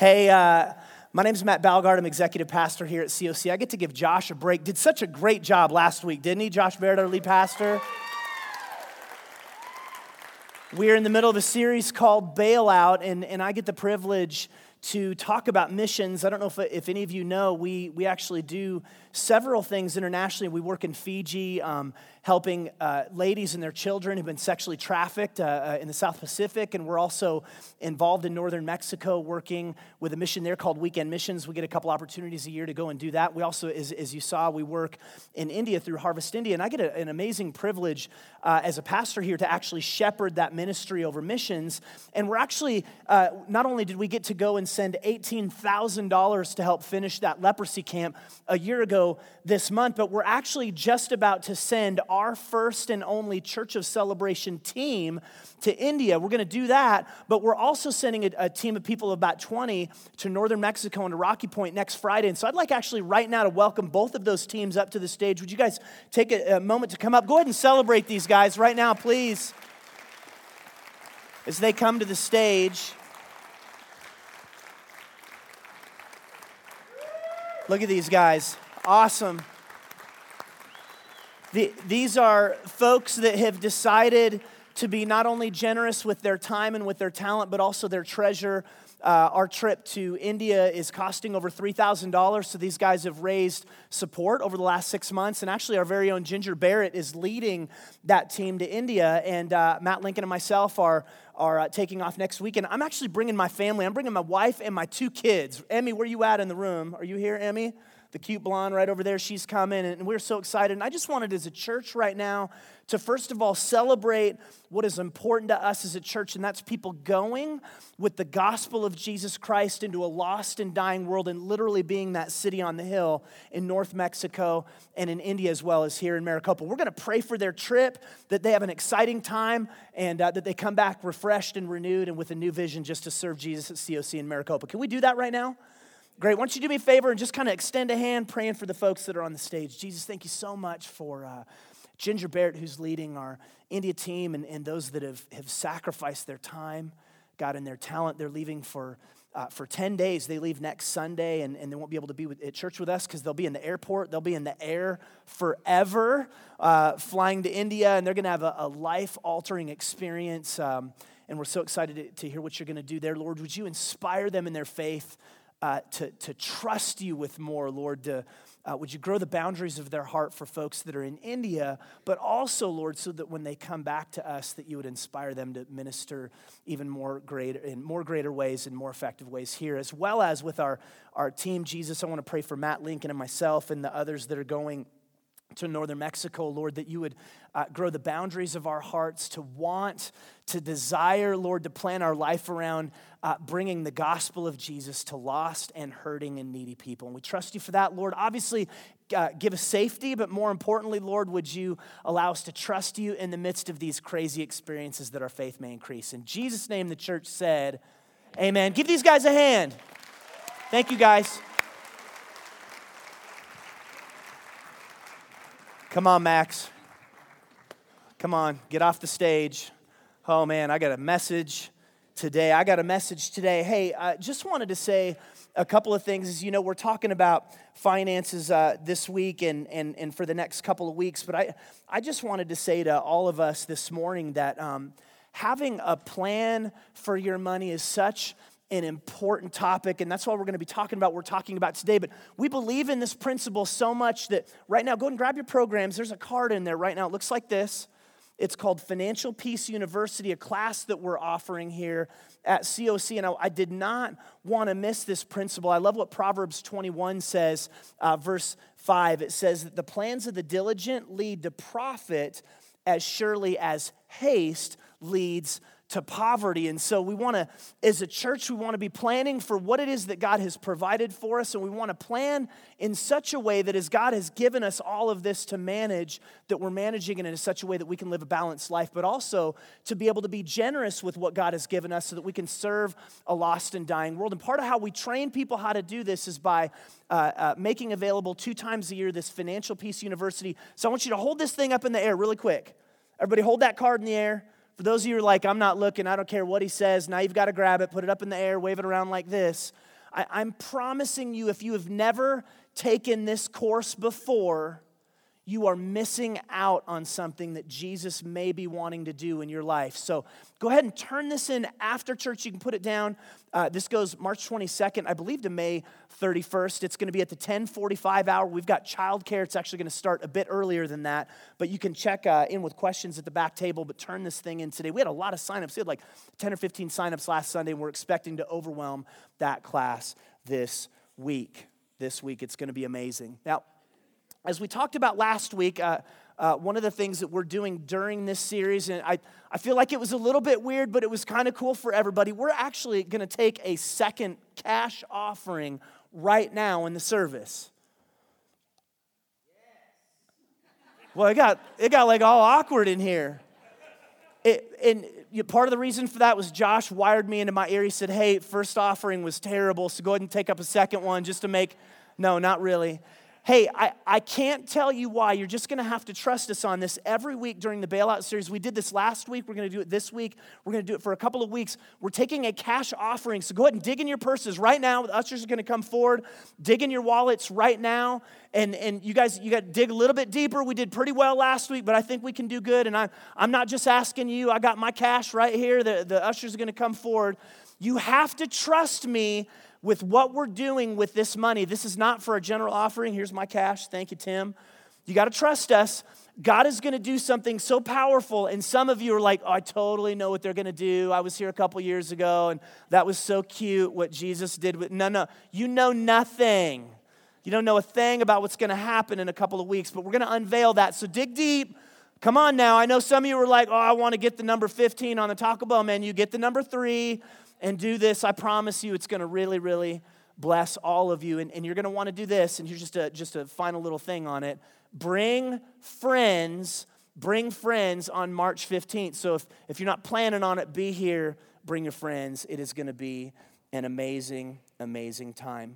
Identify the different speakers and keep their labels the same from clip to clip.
Speaker 1: Hey, my name's Matt Balgard. I'm executive pastor here at COC. I get to give Josh a break. Did such a great job last week, didn't he? Josh Barrett, our lead pastor. We're in the middle of a series called Bailout, and I get the privilege to talk about missions. I don't know if any of you know, we actually do several things internationally. We work in Fiji, helping ladies and their children who've been sexually trafficked in the South Pacific, and we're also involved in northern Mexico working with a mission there called Weekend Missions. We get a couple opportunities a year to go and do that. We also, as you saw, we work in India through Harvest India, and I get an amazing privilege as a pastor here to actually shepherd that ministry over missions. And we're actually, not only did we get to go and send $18,000 to help finish that leprosy camp a year ago this month, but we're actually just about to send our first and only Church of Celebration team to India. We're going to do that, but we're also sending a team of people of about 20 to northern Mexico and to Rocky Point next Friday. And so I'd like actually right now to welcome both of those teams up to the stage. Would you guys take a moment to come up? Go ahead and celebrate these guys right now, please, as they come to the stage. Look at these guys. Awesome. These are folks that have decided to be not only generous with their time and with their talent, but also their treasure. Our trip to India is costing over $3,000, so these guys have raised support over the last 6 months, and actually our very own Ginger Barrett is leading that team to India, and Matt Lincoln and myself are taking off next week, and I'm actually bringing my family. I'm bringing my wife and my 2 kids. Emmy, where you at in the room? Are you here, Emmy? The cute blonde right over there, she's coming, and we're so excited. And I just wanted as a church right now to first of all celebrate what is important to us as a church, and that's people going with the gospel of Jesus Christ into a lost and dying world and literally being that city on the hill in North Mexico and in India as well as here in Maricopa. We're going to pray for their trip, that they have an exciting time, and that they come back refreshed and renewed and with a new vision just to serve Jesus at COC in Maricopa. Can we do that right now? Great. Why don't you do me a favor and just kind of extend a hand praying for the folks that are on the stage. Jesus, thank you so much for Ginger Barrett, who's leading our India team, and those that have sacrificed their time, God, and their talent. They're leaving for 10 days. They leave next Sunday, and they won't be able to be at church with us because they'll be in the airport. They'll be in the air forever, flying to India, and they're going to have a life-altering experience. And we're so excited to hear what you're going to do there. Lord, would you inspire them in their faith to trust you with more, Lord. Would you grow the boundaries of their heart for folks that are in India, but also, Lord, so that when they come back to us, that you would inspire them to minister even in more greater ways and more effective ways here, as well as with our team. Jesus, I want to pray for Matt Lincoln and myself and the others that are going to northern Mexico, Lord, that you would grow the boundaries of our hearts to want, to desire, Lord, to plan our life around bringing the gospel of Jesus to lost and hurting and needy people. And we trust you for that, Lord. Obviously, give us safety, but more importantly, Lord, would you allow us to trust you in the midst of these crazy experiences that our faith may increase. In Jesus' name, the church said, amen. Give these guys a hand. Thank you, guys. Come on, Max. Come on, get off the stage. Oh, man, I got a message today. Hey, I just wanted to say a couple of things. As you know, we're talking about finances this week and for the next couple of weeks. But I just wanted to say to all of us this morning that having a plan for your money is such an important topic, and that's what we're talking about today. But we believe in this principle so much that right now, go ahead and grab your programs. There's a card in there right now. It looks like this. It's called Financial Peace University, a class that we're offering here at COC, and I did not want to miss this principle. I love what Proverbs 21 says, verse 5. It says that the plans of the diligent lead to profit as surely as haste leads to poverty. And so we want to, as a church, we want to be planning for what it is that God has provided for us, and we want to plan in such a way that as God has given us all of this to manage, that we're managing it in such a way that we can live a balanced life, but also to be able to be generous with what God has given us so that we can serve a lost and dying world. And part of how we train people how to do this is by making available 2 times a year this Financial Peace University. So I want you to hold this thing up in the air really quick. Everybody hold that card in the air. For those of you who are like, I'm not looking, I don't care what he says, now you've got to grab it, put it up in the air, wave it around like this. I'm promising you, if you have never taken this course before, you are missing out on something that Jesus may be wanting to do in your life. So go ahead and turn this in after church. You can put it down. This goes March 22nd, I believe, to May 31st. It's going to be at the 10:45 hour. We've got childcare. It's actually going to start a bit earlier than that. But you can check in with questions at the back table, but turn this thing in today. We had a lot of signups. We had like 10 or 15 signups last Sunday, and we're expecting to overwhelm that class this week. This week, it's going to be amazing. Now, as we talked about last week, one of the things that we're doing during this series, and I feel like it was a little bit weird, but it was kind of cool for everybody. We're actually going to take a second cash offering right now in the service. Well, it got like all awkward in here. Part of the reason for that was Josh wired me into my ear. He said, hey, first offering was terrible, so go ahead and take up a second one just to make, no, not really. Hey, I can't tell you why. You're just going to have to trust us on this. Every week during the Bailout series, we did this last week. We're going to do it this week. We're going to do it for a couple of weeks. We're taking a cash offering. So go ahead and dig in your purses right now. The ushers are going to come forward. Dig in your wallets right now. And you guys, you got to dig a little bit deeper. We did pretty well last week, but I think we can do good. And I'm not just asking you. I got my cash right here. The ushers are going to come forward. You have to trust me with what we're doing with this money. This is not for a general offering. Here's my cash. Thank you, Tim. You got to trust us. God is going to do something so powerful, and some of you are like, oh, I totally know what they're going to do. I was here a couple years ago, and that was so cute what Jesus did. No, you know nothing. You don't know a thing about what's going to happen in a couple of weeks, but we're going to unveil that. So dig deep. Come on now. I know some of you were like, oh, I want to get the number 15 on the Taco Bell menu. Get the number 3. And do this. I promise you it's going to really, really bless all of you. And you're going to want to do this. And here's just a final little thing on it. Bring friends on March 15th. So if you're not planning on it, be here. Bring your friends. It is going to be an amazing, amazing time.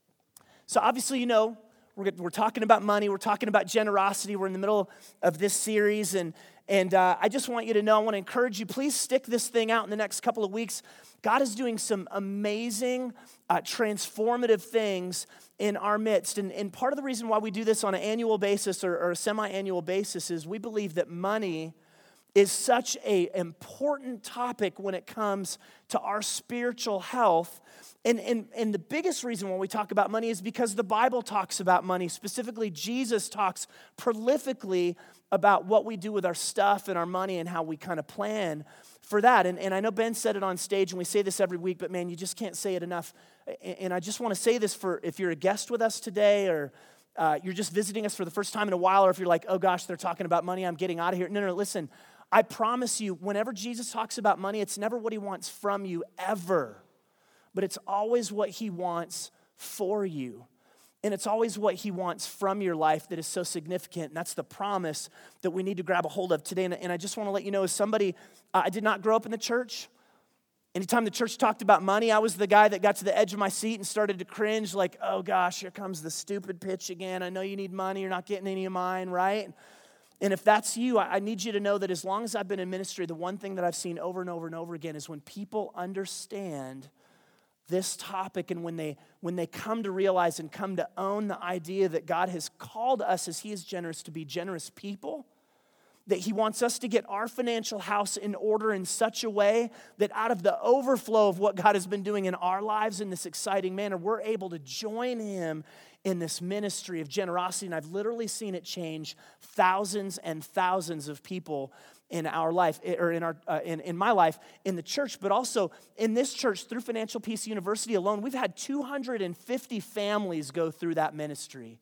Speaker 1: So obviously, you know, we're talking about money. We're talking about generosity. We're in the middle of this series. And I just want you to know, I want to encourage you, please stick this thing out in the next couple of weeks. God is doing some amazing, transformative things in our midst. And part of the reason why we do this on an annual basis or a semi-annual basis is we believe that money is such an important topic when it comes to our spiritual health. And the biggest reason why we talk about money is because the Bible talks about money. Specifically, Jesus talks prolifically about what we do with our stuff and our money and how we kind of plan for that. And I know Ben said it on stage, and we say this every week, but man, you just can't say it enough. And I just want to say this for if you're a guest with us today, or you're just visiting us for the first time in a while, or if you're like, oh gosh, they're talking about money, I'm getting out of here. No, listen, I promise you, whenever Jesus talks about money, it's never what he wants from you, ever. But it's always what he wants for you. And it's always what he wants from your life that is so significant. And that's the promise that we need to grab a hold of today. And I just want to let you know, as somebody, I did not grow up in the church. Anytime the church talked about money, I was the guy that got to the edge of my seat and started to cringe like, oh gosh, here comes the stupid pitch again. I know you need money. You're not getting any of mine, right? And if that's you, I need you to know that as long as I've been in ministry, the one thing that I've seen over and over and over again is when people understand this topic, and when they come to realize and come to own the idea that God has called us, as he is generous, to be generous people, that he wants us to get our financial house in order in such a way that out of the overflow of what God has been doing in our lives in this exciting manner, we're able to join him in this ministry of generosity. And I've literally seen it change thousands and thousands of people in our life, or in my life, in the church, but also in this church through Financial Peace University alone. We've had 250 families go through that ministry.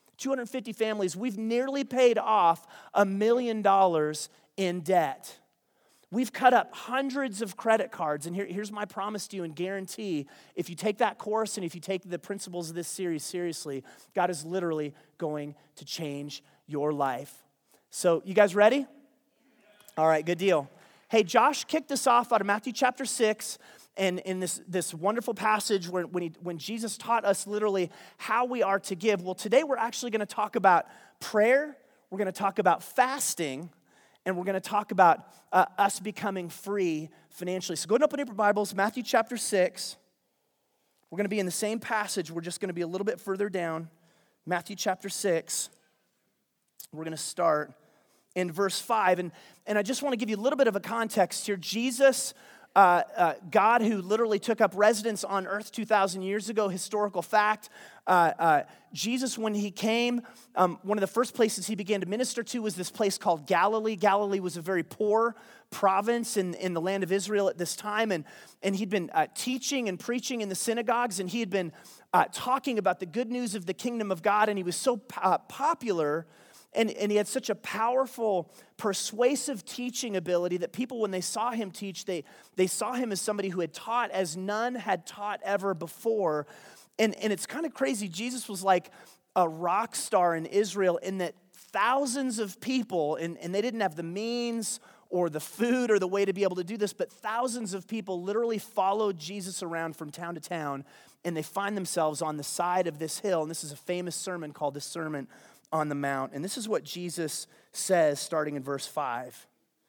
Speaker 1: 250 families. We've nearly paid off $1 million in debt. We've cut up hundreds of credit cards, and here's my promise to you and guarantee, if you take that course and if you take the principles of this series seriously, God is literally going to change your life. So, you guys ready? All right, good deal. Hey, Josh kicked us off out of Matthew chapter 6, and in this wonderful passage when Jesus taught us literally how we are to give. Well, today we're actually going to talk about prayer, we're going to talk about fasting, and we're going to talk about us becoming free financially. So go ahead and open up your Bibles, Matthew chapter 6. We're going to be in the same passage. We're just going to be a little bit further down. Matthew chapter 6. We're going to start in verse 5. And I just want to give you a little bit of a context here. Jesus, God who literally took up residence on earth 2,000 years ago, historical fact. Jesus, when he came, one of the first places he began to minister to was this place called Galilee. Galilee was a very poor province in the land of Israel at this time. And he'd been teaching and preaching in the synagogues, and he had been talking about the good news of the kingdom of God, and he was so popular. And he had such a powerful, persuasive teaching ability that people, when they saw him teach, they saw him as somebody who had taught as none had taught ever before. And it's kind of crazy. Jesus was like a rock star in Israel in that thousands of people, and they didn't have the means or the food or the way to be able to do this, but thousands of people literally followed Jesus around from town to town, and they find themselves on the side of this hill. And this is a famous sermon called the Sermon on the Mount. And this is what Jesus says starting in verse 5.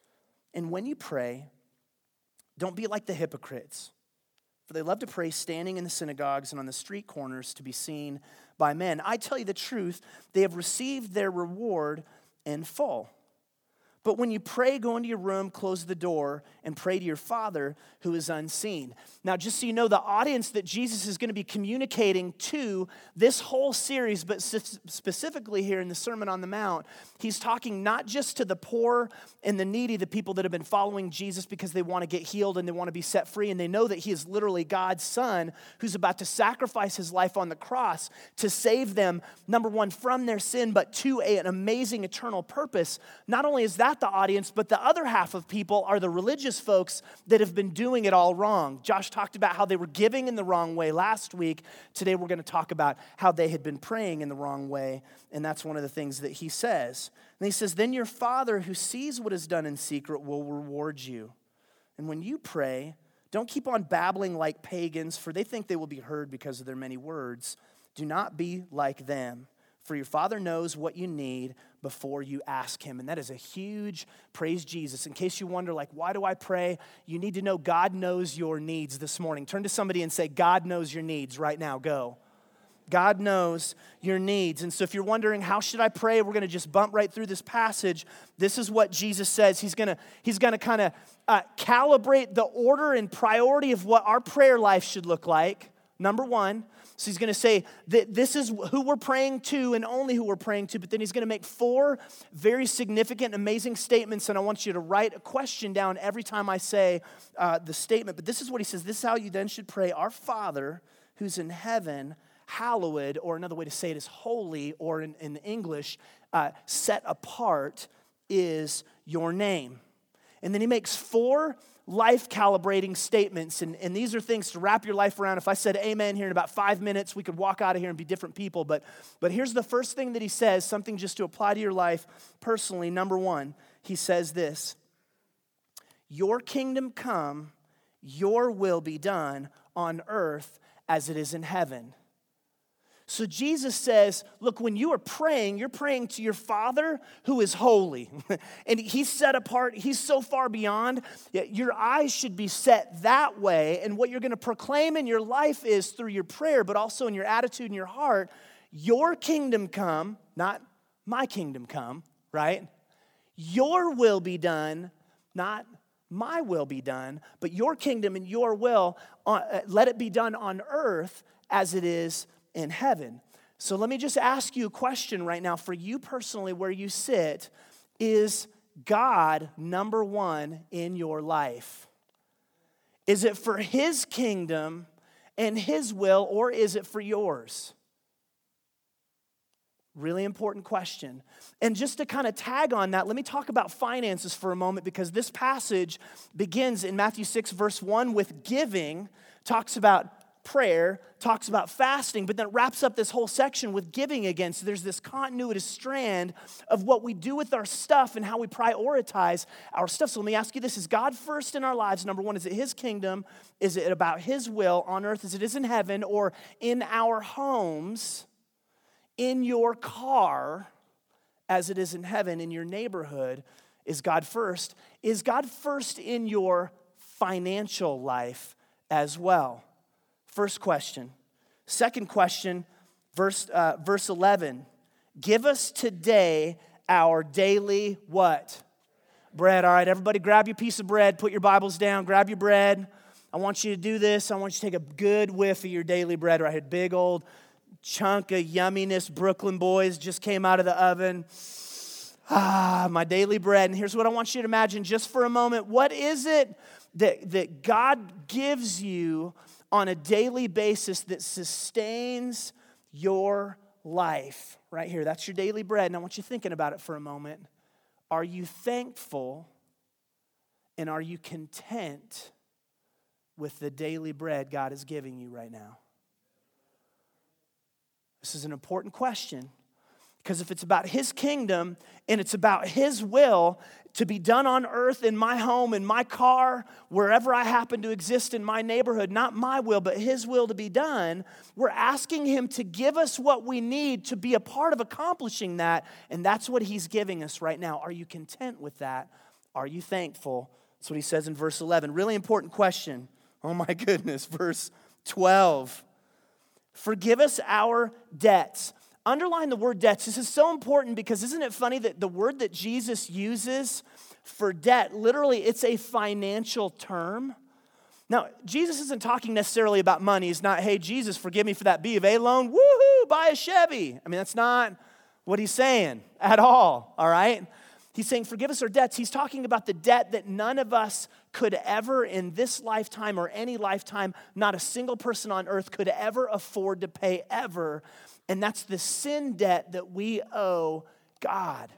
Speaker 1: And when you pray, don't be like the hypocrites, for they love to pray standing in the synagogues and on the street corners to be seen by men. I tell you the truth, they have received their reward in full. But when you pray, go into your room, close the door, and pray to your Father who is unseen. Now, just so you know, the audience that Jesus is going to be communicating to this whole series, but specifically here in the Sermon on the Mount, he's talking not just to the poor and the needy, the people that have been following Jesus because they want to get healed and they want to be set free, and they know that he is literally God's Son who's about to sacrifice his life on the cross to save them, number one, from their sin, but two, an amazing eternal purpose. Not only is that the audience, but the other half of people are the religious folks that have been doing it all wrong. Josh talked about how they were giving in the wrong way last week. Today we're going to talk about how they had been praying in the wrong way, and that's one of the things that he says. And he says, then your Father who sees what is done in secret will reward you. And when you pray, don't keep on babbling like pagans, for they think they will be heard because of their many words. Do not be like them. For your Father knows what you need before you ask him. And that is a huge praise Jesus. In case you wonder, like, why do I pray? You need to know God knows your needs this morning. Turn to somebody and say, God knows your needs right now. Go. God knows your needs. And so if you're wondering, how should I pray? We're going to just bump right through this passage. This is what Jesus says. He's going to kind of calibrate the order and priority of what our prayer life should look like. Number one. So he's going to say that this is who we're praying to and only who we're praying to, but then he's going to make four very significant, amazing statements, and I want you to write a question down every time I say the statement. But this is what he says. This is how you then should pray. Our Father who's in heaven, hallowed, or another way to say it is holy, or in English, set apart is your name. And then he makes four life-calibrating statements, and these are things to wrap your life around. If I said amen here in about 5 minutes, we could walk out of here and be different people, but here's the first thing that he says, something just to apply to your life personally. Number one, he says this: your kingdom come, your will be done on earth as it is in heaven. So Jesus says, look, when you are praying, you're praying to your Father who is holy. And he's set apart. He's so far beyond. Your eyes should be set that way. And what you're going to proclaim in your life is through your prayer, but also in your attitude and your heart, your kingdom come, not my kingdom come, right? Your will be done, not my will be done, but your kingdom and your will, let it be done on earth as it is in heaven. So let me just ask you a question right now for you personally where you sit. Is God number one in your life? Is it for his kingdom and his will, or is it for yours? Really important question. And just to kind of tag on that, let me talk about finances for a moment, because this passage begins in Matthew 6 verse 1 with giving, talks about prayer, talks about fasting, but then wraps up this whole section with giving again. So there's this continuous strand of what we do with our stuff and how we prioritize our stuff. So let me ask you this: is God first in our lives? Number one, is it his kingdom? Is it about his will on earth as it is in heaven, or in our homes, in your car as it is in heaven, in your neighborhood? Is God first? Is God first in your financial life as well? First question. Second question, verse 11. Give us today our daily what? Bread. All right, everybody grab your piece of bread. Put your Bibles down. Grab your bread. I want you to do this. I want you to take a good whiff of your daily bread right here. Big old chunk of yumminess. Brooklyn boys just came out of the oven. My daily bread. And here's what I want you to imagine just for a moment. What is it that God gives you on a daily basis that sustains your life? Right here, that's your daily bread. And I want you thinking about it for a moment. Are you thankful and are you content with the daily bread God is giving you right now? This is an important question. Because if it's about His kingdom and it's about His will to be done on earth, in my home, in my car, wherever I happen to exist in my neighborhood, not my will, but His will to be done, we're asking Him to give us what we need to be a part of accomplishing that, and that's what He's giving us right now. Are you content with that? Are you thankful? That's what He says in verse 11. Really important question. Oh my goodness, verse 12. Forgive us our debts. Underline the word debts. This is so important because isn't it funny that the word that Jesus uses for debt, literally it's a financial term. Now, Jesus isn't talking necessarily about money. He's not, hey, Jesus, forgive me for that B of A loan. Woohoo, buy a Chevy. I mean, that's not what He's saying at all right? He's saying, forgive us our debts. He's talking about the debt that none of us could ever in this lifetime or any lifetime, not a single person on earth could ever afford to pay ever. And that's the sin debt that we owe God.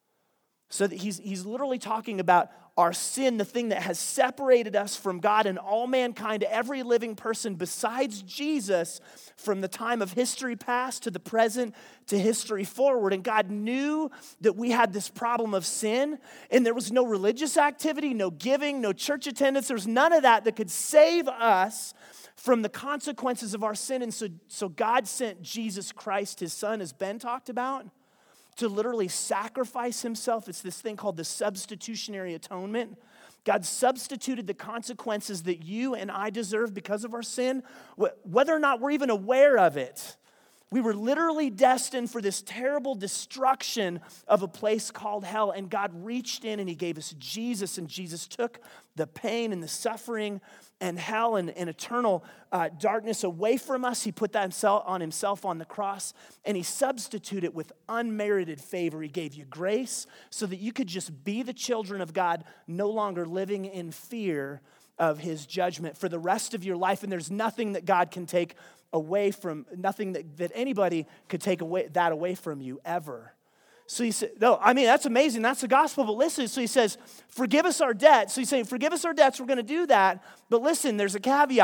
Speaker 1: So that he's literally talking about our sin, the thing that has separated us from God and all mankind, every living person besides Jesus, from the time of history past to the present to history forward. And God knew that we had this problem of sin, and there was no religious activity, no giving, no church attendance. There was none of that could save us from the consequences of our sin. And so God sent Jesus Christ, His Son, as Ben talked about, to literally sacrifice Himself. It's this thing called the substitutionary atonement. God substituted the consequences that you and I deserve because of our sin, whether or not we're even aware of it. We were literally destined for this terrible destruction of a place called hell, and God reached in and He gave us Jesus, and Jesus took the pain and the suffering and hell and eternal darkness away from us. He put that on Himself on the cross, and He substituted it with unmerited favor. He gave you grace so that you could just be the children of God, no longer living in fear of His judgment for the rest of your life. And there's nothing that God can take away from, nothing that anybody could take away from you ever. So He said, no, I mean, that's amazing. That's the gospel. But listen, so He says, forgive us our debts. So He's saying, forgive us our debts. We're going to do that. But listen, there's a caveat, ...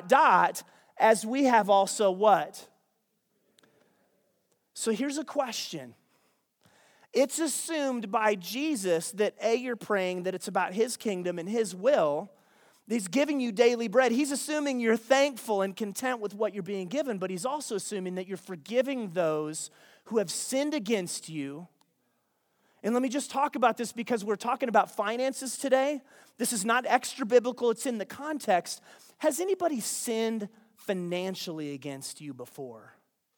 Speaker 1: as we have also what? So here's a question. It's assumed by Jesus that you're praying that it's about His kingdom and His will. He's giving you daily bread. He's assuming you're thankful and content with what you're being given, but He's also assuming that you're forgiving those who have sinned against you. And let me just talk about this because we're talking about finances today. This is not extra biblical, it's in the context. Has anybody sinned financially against you before?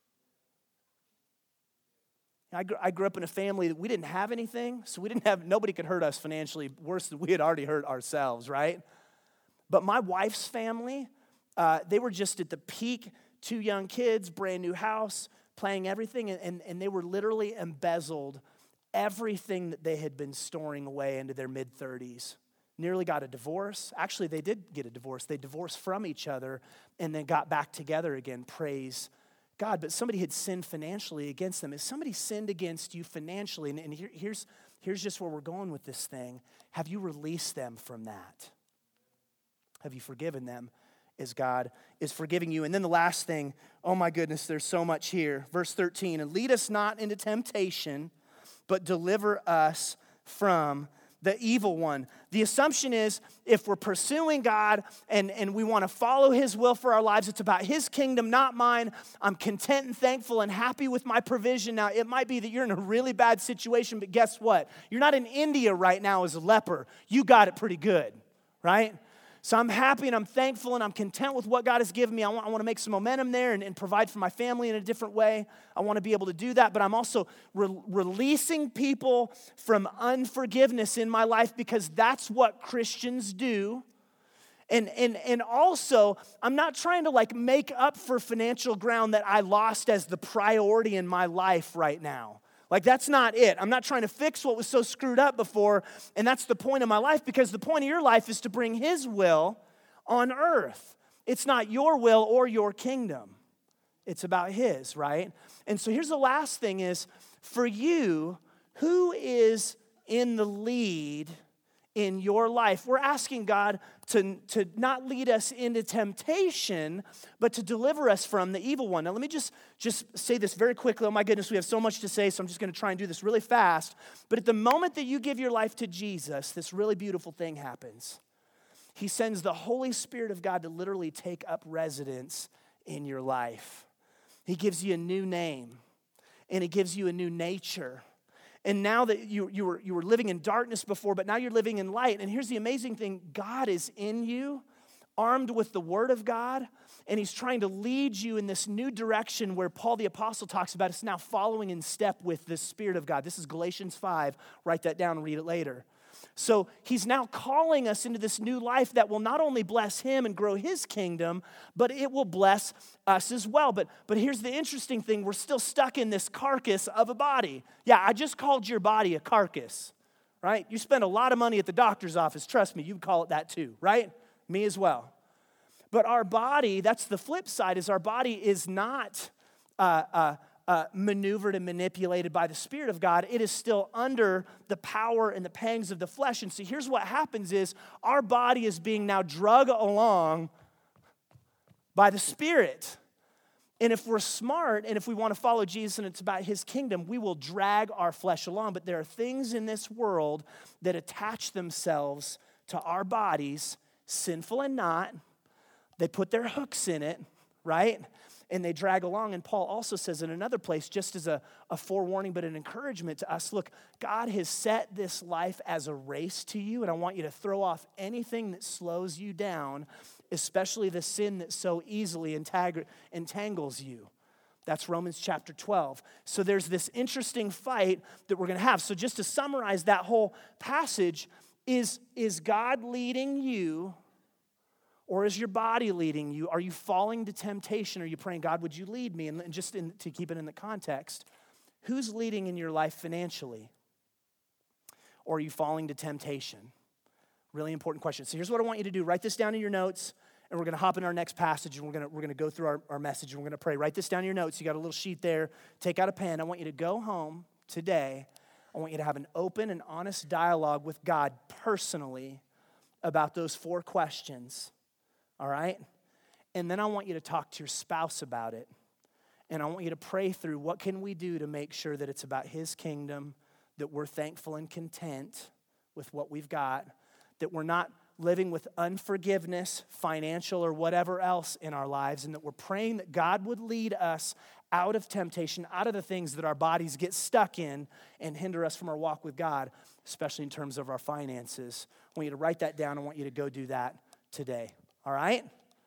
Speaker 1: I grew up in a family that we didn't have anything, so nobody could hurt us financially worse than we had already hurt ourselves, right? But my wife's family, they were just at the peak, 2 young kids, brand new house, playing everything, and they were literally embezzled everything that they had been storing away into their mid-30s. Nearly got a divorce. Actually, they did get a divorce. They divorced from each other and then got back together again, praise God. But somebody had sinned financially against them. If somebody sinned against you financially, and here's just where we're going with this thing, have you released them from that? Have you forgiven them as God is forgiving you? And then the last thing, oh my goodness, there's so much here. Verse 13, and lead us not into temptation, but deliver us from the evil one. The assumption is if we're pursuing God and we want to follow His will for our lives, it's about His kingdom, not mine. I'm content and thankful and happy with my provision. Now, it might be that you're in a really bad situation, but guess what? You're not in India right now as a leper. You got it pretty good, right? So I'm happy and I'm thankful and I'm content with what God has given me. I want to make some momentum there and provide for my family in a different way. I want to be able to do that, but I'm also releasing people from unforgiveness in my life because that's what Christians do. And also, I'm not trying to like make up for financial ground that I lost as the priority in my life right now. Like, that's not it. I'm not trying to fix what was so screwed up before, and that's the point of my life, because the point of your life is to bring His will on earth. It's not your will or your kingdom. It's about His, right? And so here's the last thing is, for you, who is in the lead in your life? We're asking God to not lead us into temptation, but to deliver us from the evil one. Now, let me just say this very quickly. Oh my goodness, we have so much to say, so I'm just going to try and do this really fast. But at the moment that you give your life to Jesus, this really beautiful thing happens. He sends the Holy Spirit of God to literally take up residence in your life. He gives you a new name, and He gives you a new nature. And now that you were living in darkness before, but now you're living in light. And here's the amazing thing. God is in you, armed with the Word of God, and He's trying to lead you in this new direction where Paul the Apostle talks about it's now following in step with the Spirit of God. This is Galatians 5. Write that down and read it later. So He's now calling us into this new life that will not only bless Him and grow His kingdom, but it will bless us as well. But here's the interesting thing. We're still stuck in this carcass of a body. Yeah, I just called your body a carcass, right? You spend a lot of money at the doctor's office. Trust me, you'd call it that too, right? Me as well. But our body, that's the flip side, is our body is not maneuvered and manipulated by the Spirit of God. It is still under the power and the pangs of the flesh. And so here's what happens is our body is being now drug along by the Spirit. And if we're smart and if we want to follow Jesus and it's about His kingdom, we will drag our flesh along. But there are things in this world that attach themselves to our bodies, sinful and not. They put their hooks in it, right? And they drag along. And Paul also says in another place, just as a forewarning, but an encouragement to us, look, God has set this life as a race to you, and I want you to throw off anything that slows you down, especially the sin that so easily entangles you. That's Romans chapter 12. So there's this interesting fight that we're going to have. So just to summarize that whole passage, is God leading you? Or is your body leading you? Are you falling to temptation? Are you praying, God, would you lead me? And just to keep it in the context, who's leading in your life financially? Or are you falling to temptation? Really important question. So here's what I want you to do. Write this down in your notes, and we're going to hop in our next passage, and we're going to go through our message, and we're going to pray. Write this down in your notes. You got a little sheet there. Take out a pen. I want you to go home today. I want you to have an open and honest dialogue with God personally about those 4 questions. All right? And then I want you to talk to your spouse about it. And I want you to pray through what can we do to make sure that it's about His kingdom, that we're thankful and content with what we've got, that we're not living with unforgiveness, financial or whatever else in our lives, and that we're praying that God would lead us out of temptation, out of the things that our bodies get stuck in and hinder us from our walk with God, especially in terms of our finances. I want you to write that down. I want you to go do that today. All right?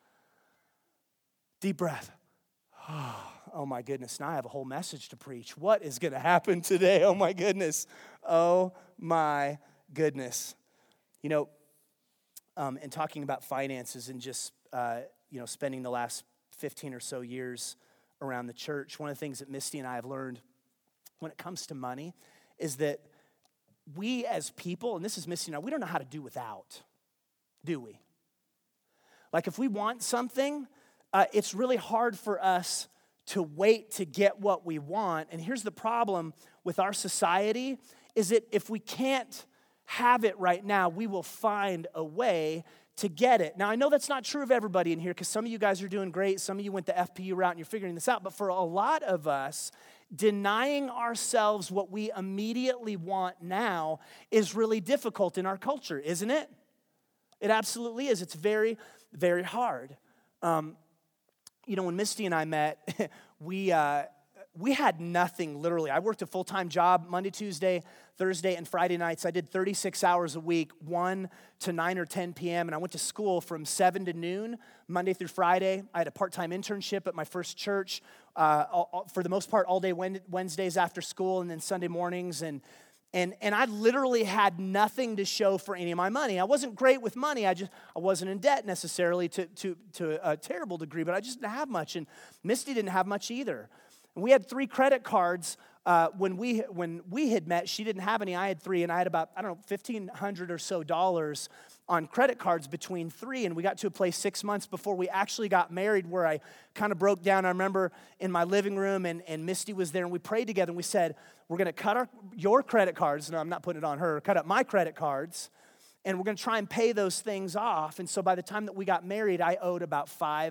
Speaker 1: Deep breath. Oh my goodness, now I have a whole message to preach. What is going to happen today? Oh my goodness. Oh my goodness. You know, and talking about finances and just, spending the last 15 or so years around the church, one of the things that Misty and I have learned when it comes to money is that we as people, and this is Misty and I, we don't know how to do without, do we? Like if we want something, it's really hard for us to wait to get what we want. And here's the problem with our society is that if we can't have it right now, we will find a way to get it. Now, I know that's not true of everybody in here because some of you guys are doing great. Some of you went the FPU route and you're figuring this out. But for a lot of us, denying ourselves what we immediately want now is really difficult in our culture, isn't it? It absolutely is. It's very, very hard. When Misty and I met, we we had nothing, literally. I worked a full-time job Monday, Tuesday, Thursday, and Friday nights. I did 36 hours a week, 1 to 9 or 10 p.m., and I went to school from 7 to noon, Monday through Friday. I had a part-time internship at my first church, for the most part, all day Wednesdays after school, and then Sunday mornings, and I literally had nothing to show for any of my money. I wasn't great with money. I wasn't in debt necessarily to a terrible degree, but I just didn't have much, and Misty didn't have much either. And we had 3 credit cards when we had met. She didn't have any. I had 3, and I had about, $1,500 or so on credit cards between 3. And we got to a place 6 months before we actually got married where I kind of broke down. I remember in my living room, and Misty was there, and we prayed together, and we said, we're going to cut your credit cards. No, I'm not putting it on her. Cut up my credit cards, and we're going to try and pay those things off. And so by the time that we got married, I owed about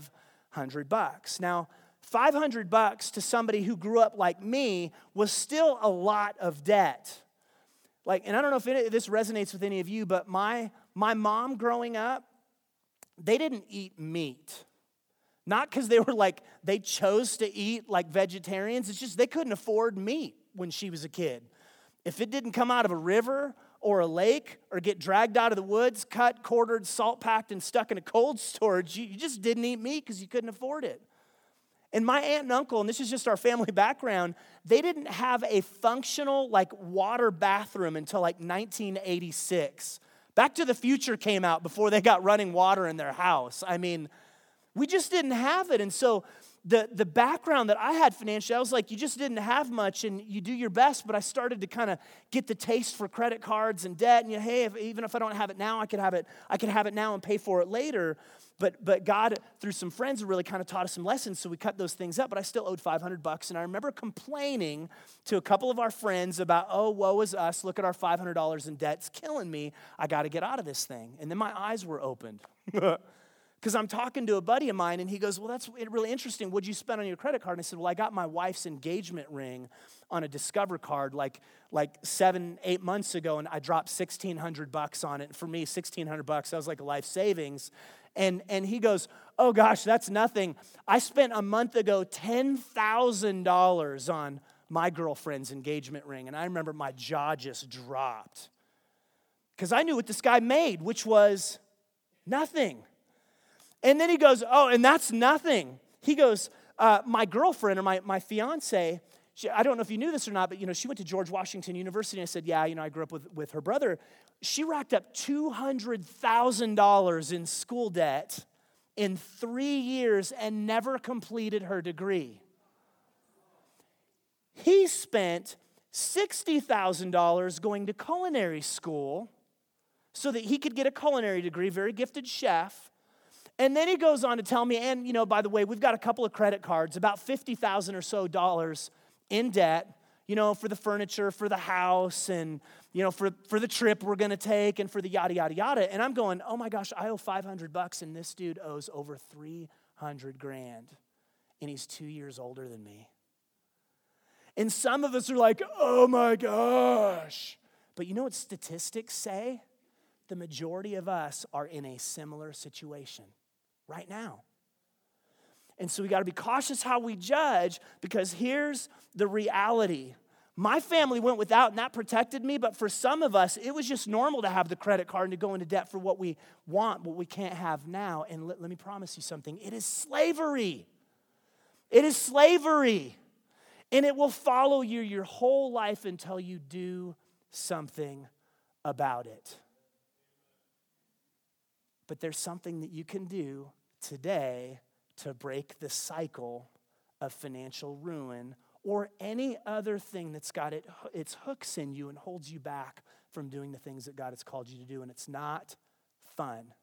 Speaker 1: $500. Now, $500 to somebody who grew up like me was still a lot of debt. And I don't know if this resonates with any of you, but my mom growing up, they didn't eat meat. Not because they chose to eat like vegetarians. It's just they couldn't afford meat when she was a kid. If it didn't come out of a river or a lake or get dragged out of the woods, cut, quartered, salt-packed, and stuck in a cold storage, you just didn't eat meat because you couldn't afford it. And my aunt and uncle, and this is just our family background, they didn't have a functional water bathroom until 1986. Back to the Future came out before they got running water in their house. I mean, we just didn't have it. And so the background that I had financially, I was like, you just didn't have much and you do your best, but I started to kind of get the taste for credit cards and debt. And hey, even if I don't have it now, I can have it now and pay for it later. But God, through some friends, really kind of taught us some lessons, so we cut those things up, but I still owed $500. And I remember complaining to a couple of our friends about, oh, woe is us, look at our $500 in debt, it's killing me, I got to get out of this thing. And then my eyes were opened. Because I'm talking to a buddy of mine, and he goes, well, that's really interesting. What'd you spend on your credit card? And I said, well, I got my wife's engagement ring on a Discover card like 7-8 months ago, and I dropped $1,600 on it. And for me, $1,600, that was like a life savings. And he goes, oh, gosh, that's nothing. I spent a month ago $10,000 on my girlfriend's engagement ring, and I remember my jaw just dropped. Because I knew what this guy made, which was nothing. And then he goes, oh, and that's nothing. He goes, my girlfriend or my fiance, I don't know if you knew this or not, but she went to George Washington University. And I said, yeah, I grew up with her brother. She racked up $200,000 in school debt in 3 years and never completed her degree. He spent $60,000 going to culinary school so that he could get a culinary degree, very gifted chef. And then he goes on to tell me, and by the way, we've got a couple of credit cards, about $50,000 or so in debt, for the furniture, for the house, and for the trip we're going to take, and for the yada yada yada. And I'm going, oh my gosh, I owe $500, and this dude owes over $300,000, and he's 2 years older than me. And some of us are like, oh my gosh. But you know what statistics say? The majority of us are in a similar situation right now. And so we got to be cautious how we judge, because here's the reality. My family went without, and that protected me, but for some of us, it was just normal to have the credit card and to go into debt for what we want, what we can't have now. And let me promise you something. It is slavery. It is slavery. And it will follow you your whole life until you do something about it. But there's something that you can do today to break the cycle of financial ruin or any other thing that's got its hooks in you and holds you back from doing the things that God has called you to do, and it's not fun.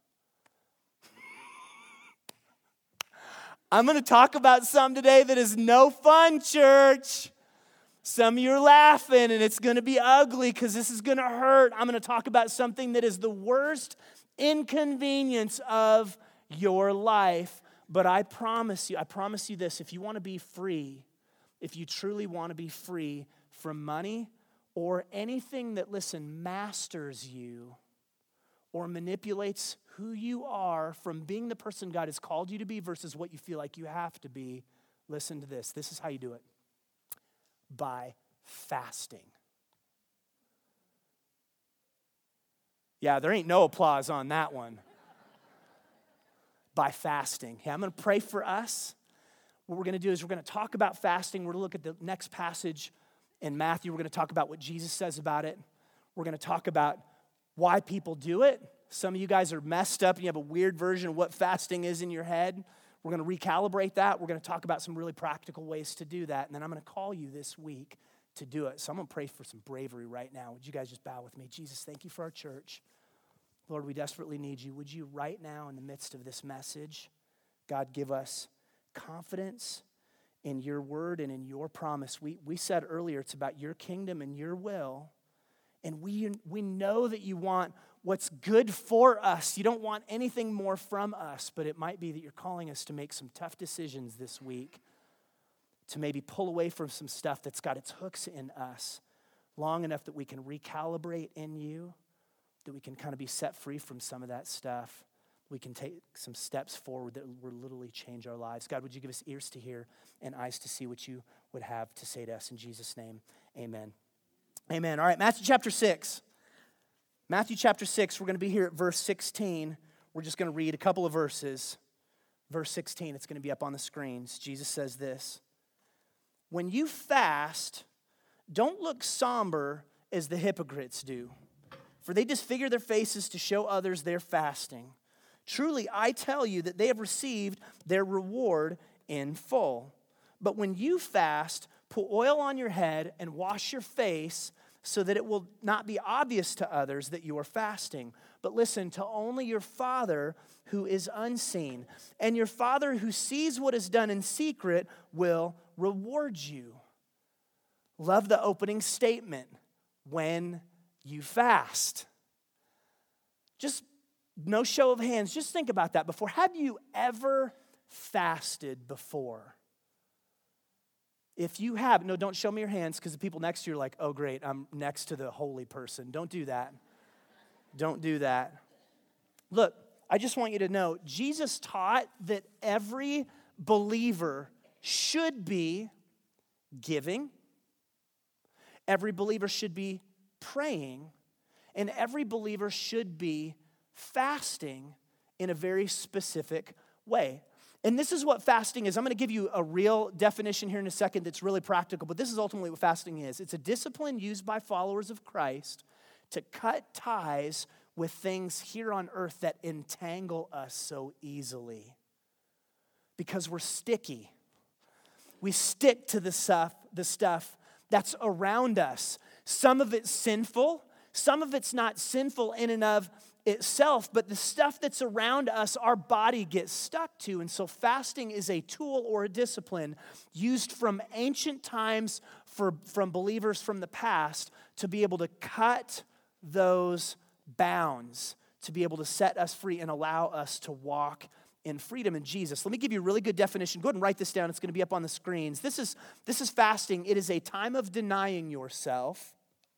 Speaker 1: I'm going to talk about some today that is no fun, church. Some of you are laughing, and it's going to be ugly because this is going to hurt. I'm going to talk about something that is the worst inconvenience of your life. But I promise you this, if you want to be free, if you truly want to be free from money or anything that, masters you or manipulates who you are from being the person God has called you to be versus what you feel like you have to be, listen to this. This is how you do it. by fasting. Yeah, there ain't no applause on that one. By fasting. Okay, I'm going to pray for us. What we're going to do is we're going to talk about fasting. We're going to look at the next passage in Matthew. We're going to talk about what Jesus says about it. We're going to talk about why people do it. Some of you guys are messed up and you have a weird version of what fasting is in your head. We're going to recalibrate that. We're going to talk about some really practical ways to do that. And then I'm going to call you this week to do it. So I'm going to pray for some bravery right now. Would you guys just bow with me? Jesus, thank you for our church. Lord, we desperately need you. Would you right now in the midst of this message, God, give us confidence in your word and in your promise. We said earlier it's about your kingdom and your will. And we know that you want what's good for us. You don't want anything more from us, but it might be that you're calling us to make some tough decisions this week, to maybe pull away from some stuff that's got its hooks in us long enough that we can recalibrate in you, that we can kind of be set free from some of that stuff. We can take some steps forward that will literally change our lives. God, would you give us ears to hear and eyes to see what you would have to say to us? In Jesus' name, amen. Amen. All right, Matthew chapter 6. Matthew chapter 6, we're going to be here at verse 16. We're just going to read a couple of verses. Verse 16, it's going to be up on the screens. Jesus says this: when you fast, don't look somber as the hypocrites do, for they disfigure their faces to show others they're fasting. Truly, I tell you that they have received their reward in full. But when you fast, put oil on your head and wash your face so that it will not be obvious to others that you are fasting. But listen to only your Father who is unseen. And your Father who sees what is done in secret will reward you. Love the opening statement. When you fast. Just no show of hands. Just think about that before. Have you ever fasted before? If you have, no, don't show me your hands because the people next to you are like, oh, great, I'm next to the holy person. Don't do that. Don't do that. Look, I just want you to know, Jesus taught that every believer should be giving. Every believer should be praying. And every believer should be fasting in a very specific way. And this is what fasting is. I'm going to give you a real definition here in a second that's really practical, but this is ultimately what fasting is. It's a discipline used by followers of Christ to cut ties with things here on earth that entangle us so easily. Because we're sticky. We stick to the stuff that's around us. Some of it's sinful. Some of it's not sinful in and of itself, but the stuff that's around us, our body gets stuck to. And so fasting is a tool or a discipline used from ancient times from believers from the past to be able to cut those bounds, to be able to set us free and allow us to walk in freedom in Jesus. Let me give you a really good definition. Go ahead and write this down. It's going to be up on the screens. This is fasting. It is a time of denying yourself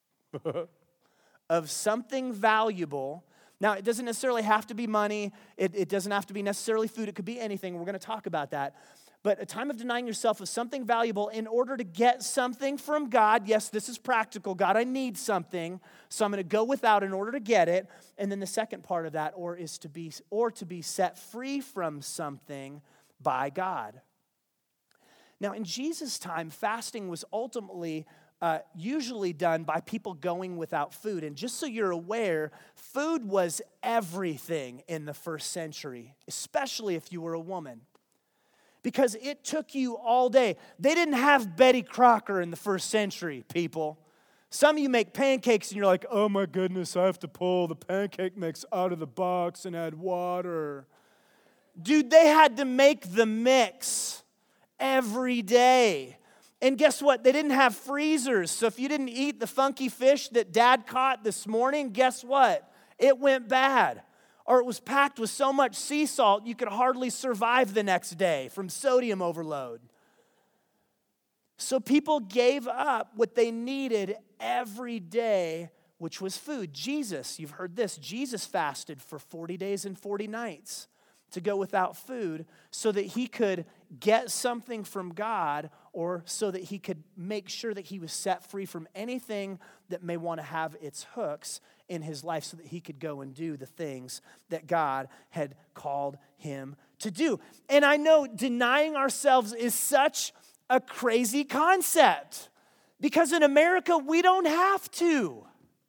Speaker 1: of something valuable. Now, it doesn't necessarily have to be money. It doesn't have to be necessarily food. It could be anything. We're going to talk about that. But a time of denying yourself of something valuable in order to get something from God. Yes, this is practical. God, I need something, so I'm going to go without in order to get it. And then the second part of that, to be set free from something by God. Now, in Jesus' time, fasting was ultimately usually done by people going without food. And just so you're aware, food was everything in the first century, especially if you were a woman. Because it took you all day. They didn't have Betty Crocker in the first century, people. Some of you make pancakes and you're like, oh my goodness, I have to pull the pancake mix out of the box and add water. Dude, they had to make the mix every day. And guess what? They didn't have freezers. So if you didn't eat the funky fish that Dad caught this morning, guess what? It went bad. Or it was packed with so much sea salt you could hardly survive the next day from sodium overload. So people gave up what they needed every day, which was food. Jesus, you've heard this, Jesus fasted for 40 days and 40 nights to go without food so that he could get something from God, or so that he could make sure that he was set free from anything that may want to have its hooks in his life, so that he could go and do the things that God had called him to do. And I know denying ourselves is such a crazy concept, because in America, we don't have to.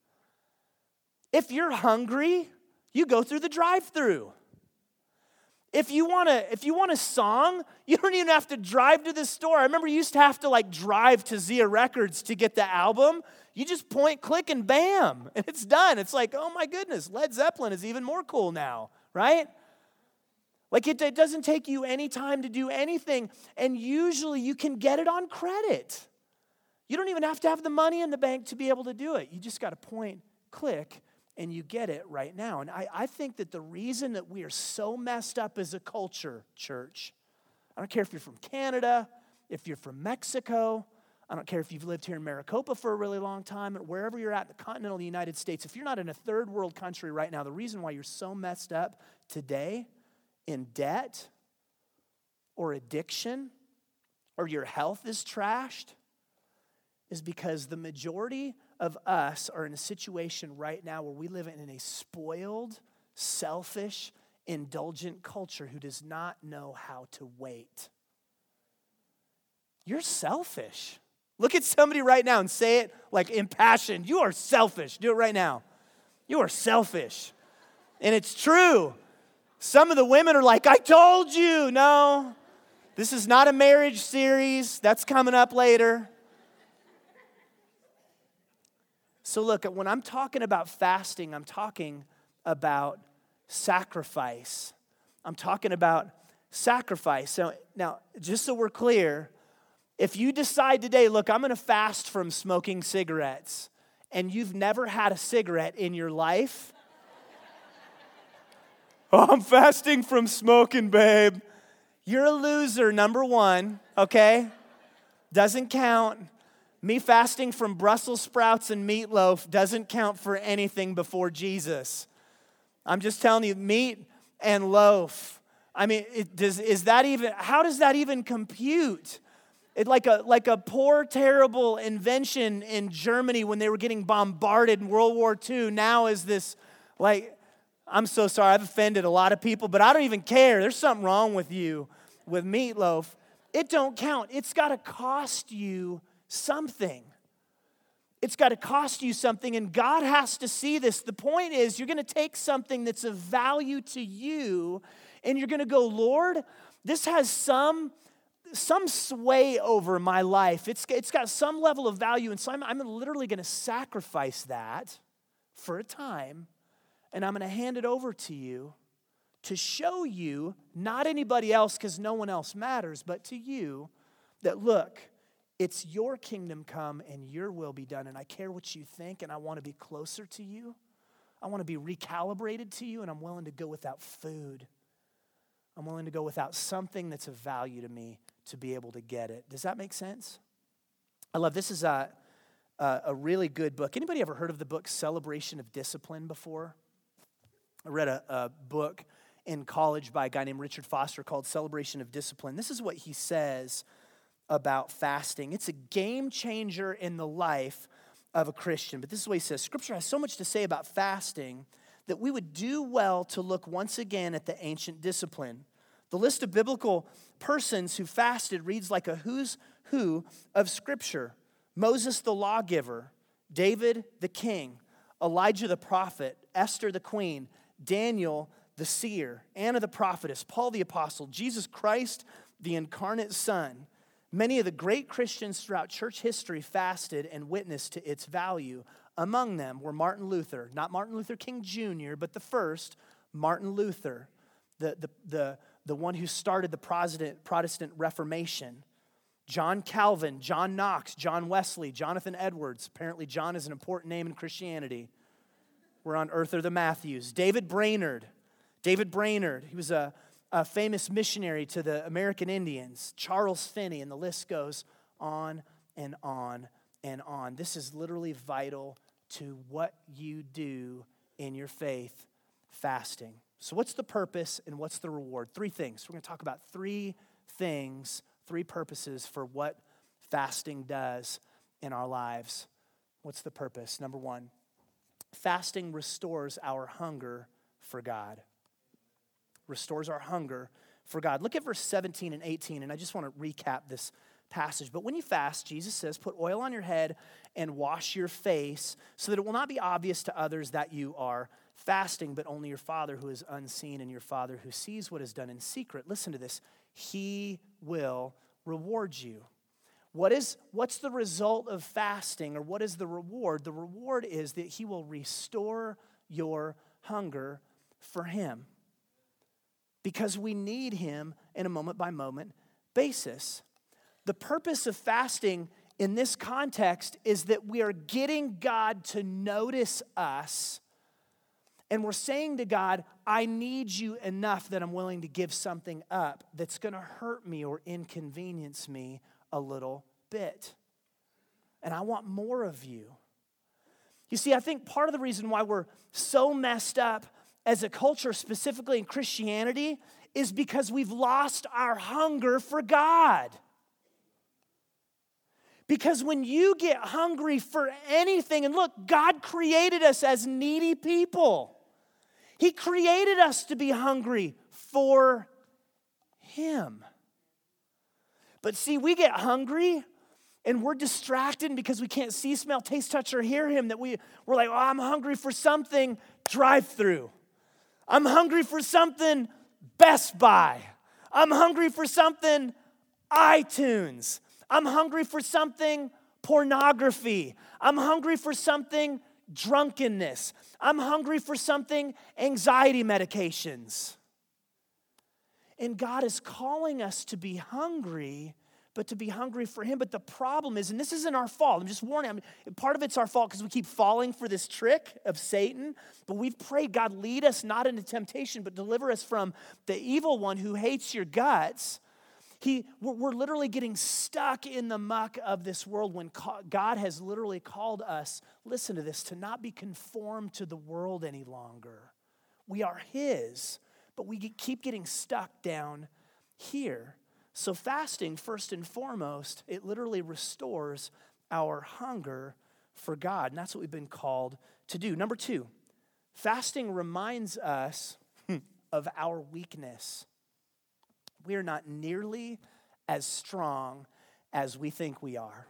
Speaker 1: If you're hungry, you go through the drive-thru. If you want a song, you don't even have to drive to the store. I remember you used to have to drive to Zia Records to get the album. You just point, click, and bam, and it's done. It's like, oh my goodness, Led Zeppelin is even more cool now, right? It doesn't take you any time to do anything, and usually you can get it on credit. You don't even have to have the money in the bank to be able to do it. You just got to point, click, and you get it right now. And I think that the reason that we are so messed up as a culture, church, I don't care if you're from Canada, if you're from Mexico, I don't care if you've lived here in Maricopa for a really long time, or wherever you're at in the continental United States, if you're not in a third world country right now, the reason why you're so messed up today in debt or addiction or your health is trashed is because the majority of us are in a situation right now where we live in a spoiled, selfish, indulgent culture who does not know how to wait. You're selfish. Look at somebody right now and say it impassioned. You are selfish. Do it right now. You are selfish. And it's true. Some of the women are like, I told you. No, this is not a marriage series. That's coming up later. So look, when I'm talking about fasting, I'm talking about sacrifice. I'm talking about sacrifice. So now, just so we're clear, if you decide today, look, I'm going to fast from smoking cigarettes, and you've never had a cigarette in your life, oh, I'm fasting from smoking, babe. You're a loser, number one, okay? Doesn't count. Me fasting from Brussels sprouts and meatloaf doesn't count for anything before Jesus. I'm just telling you, meat and loaf. I mean, how does that even compute? It like a poor, terrible invention in Germany when they were getting bombarded in World War II. Now is this, I'm so sorry, I've offended a lot of people, but I don't even care. There's something wrong with you with meatloaf. It don't count. It's got to cost you something. It's got to cost you something, and God has to see this. The point is, you're going to take something that's of value to you, and you're going to go, Lord, this has some sway over my life. It's got some level of value, and so I'm literally going to sacrifice that for a time, and I'm going to hand it over to you to show you, not anybody else because no one else matters, but to you, that look, it's your kingdom come and your will be done, and I care what you think, and I want to be closer to you. I want to be recalibrated to you, and I'm willing to go without food. I'm willing to go without something that's of value to me to be able to get it. Does that make sense? I love this. Is a really good book. Anybody ever heard of the book Celebration of Discipline before? I read a book in college by a guy named Richard Foster called Celebration of Discipline. This is what he says about fasting. It's a game changer in the life of a Christian. But this is what he says. Scripture has so much to say about fasting that we would do well to look once again at the ancient discipline. The list of biblical persons who fasted reads like a who's who of Scripture. Moses the lawgiver, David the king, Elijah the prophet, Esther the queen, Daniel the seer, Anna the prophetess, Paul the apostle, Jesus Christ the incarnate Son. Many of the great Christians throughout church history fasted and witnessed to its value. Among them were Martin Luther, not Martin Luther King Jr., but the first, Martin Luther, the one who started the Protestant Reformation. John Calvin, John Knox, John Wesley, Jonathan Edwards. Apparently John is an important name in Christianity. We're on Earth or the Matthews. David Brainerd, he was a famous missionary to the American Indians. Charles Finney, and the list goes on and on and on. This is literally vital to what you do in your faith, fasting. So what's the purpose and what's the reward? Three things. We're going to talk about three things, three purposes for what fasting does in our lives. What's the purpose? Number one, fasting restores our hunger for God. Restores our hunger for God. Look at verse 17 and 18, and I just want to recap this passage. But when you fast, Jesus says, put oil on your head and wash your face so that it will not be obvious to others that you are fasting, but only your Father who is unseen and your Father who sees what is done in secret. Listen to this. He will reward you. What's the result of fasting, or what is the reward? The reward is that he will restore your hunger for him, because we need him in a moment-by-moment basis. The purpose of fasting in this context is that we are getting God to notice us, and we're saying to God, I need you enough that I'm willing to give something up that's going to hurt me or inconvenience me a little bit. And I want more of you. You see, I think part of the reason why we're so messed up as a culture, specifically in Christianity, is because we've lost our hunger for God. Because when you get hungry for anything, and look, God created us as needy people. He created us to be hungry for him. But see, we get hungry and we're distracted because we can't see, smell, taste, touch, or hear him, that we're like, oh, I'm hungry for something, drive-through. I'm hungry for something, Best Buy. I'm hungry for something, iTunes. I'm hungry for something, pornography. I'm hungry for something, drunkenness. I'm hungry for something, anxiety medications. And God is calling us to be hungry, but to be hungry for him. But the problem is, and this isn't our fault, I'm just warning, part of it's our fault because we keep falling for this trick of Satan, but we've prayed, God, lead us not into temptation, but deliver us from the evil one who hates your guts. We're literally getting stuck in the muck of this world when God has literally called us, listen to this, to not be conformed to the world any longer. We are his, but we keep getting stuck down here. So fasting, first and foremost, it literally restores our hunger for God. And that's what we've been called to do. Number two, fasting reminds us of our weakness. We are not nearly as strong as we think we are.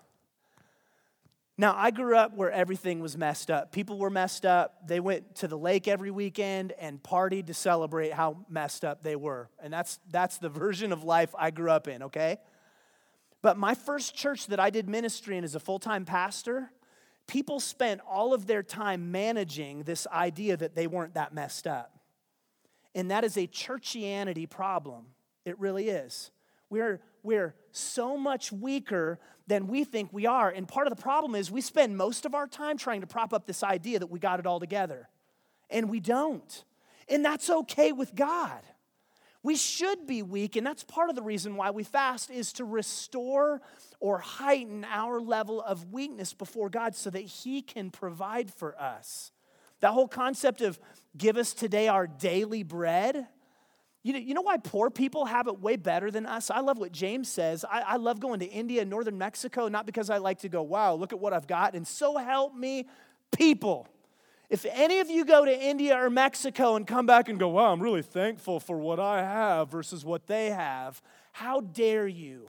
Speaker 1: Now, I grew up where everything was messed up. People were messed up. They went to the lake every weekend and partied to celebrate how messed up they were. And that's the version of life I grew up in, okay? But my first church that I did ministry in as a full-time pastor, people spent all of their time managing this idea that they weren't that messed up. And that is a churchianity problem. It really is. We're so much weaker than we think we are. And part of the problem is we spend most of our time trying to prop up this idea that we got it all together. And we don't. And that's okay with God. We should be weak, and that's part of the reason why we fast, is to restore or heighten our level of weakness before God so that he can provide for us. That whole concept of give us today our daily bread. You know why poor people have it way better than us? I love what James says. I love going to India and northern Mexico, not because I like to go, wow, look at what I've got, and so help me, people. If any of you go to India or Mexico and come back and go, wow, I'm really thankful for what I have versus what they have, how dare you?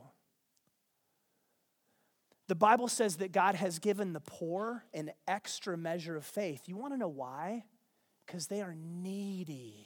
Speaker 1: The Bible says that God has given the poor an extra measure of faith. You want to know why? Because they are needy.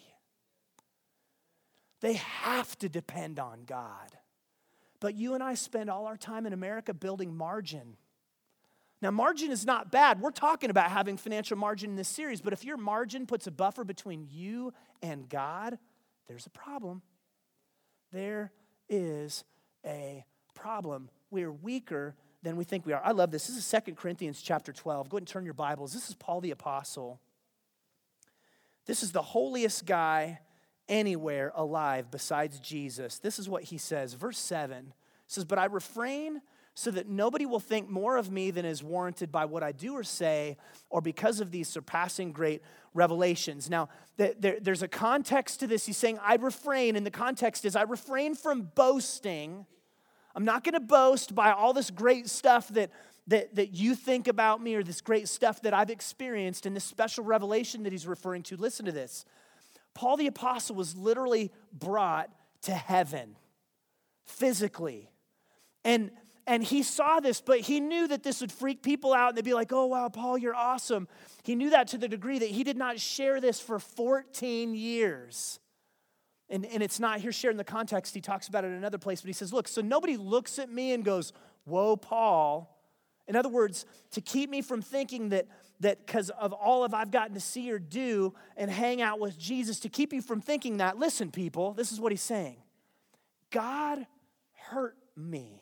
Speaker 1: They have to depend on God. But you and I spend all our time in America building margin. Now, margin is not bad. We're talking about having financial margin in this series, but if your margin puts a buffer between you and God, there's a problem. There is a problem. We are weaker than we think we are. I love this. This is 2 Corinthians chapter 12. Go ahead and turn your Bibles. This is Paul the Apostle. This is the holiest guy anywhere alive besides Jesus. This is what he says. Verse 7 says, but I refrain so that nobody will think more of me than is warranted by what I do or say, or because of these surpassing great revelations. Now, there's a context to this. He's saying, I refrain, and the context is, I refrain from boasting. I'm not going to boast by all this great stuff that you think about me, or this great stuff that I've experienced, and this special revelation that he's referring to. Listen to this. Paul the Apostle was literally brought to heaven physically. And he saw this, but he knew that this would freak people out, and they'd be like, oh, wow, Paul, you're awesome. He knew that to the degree that he did not share this for 14 years. And it's not here shared in the context. He talks about it in another place, but he says, look, so nobody looks at me and goes, whoa, Paul. In other words, to keep me from thinking that because of all of I've gotten to see or do and hang out with Jesus, to keep you from thinking that, listen, people, this is what he's saying. God hurt me.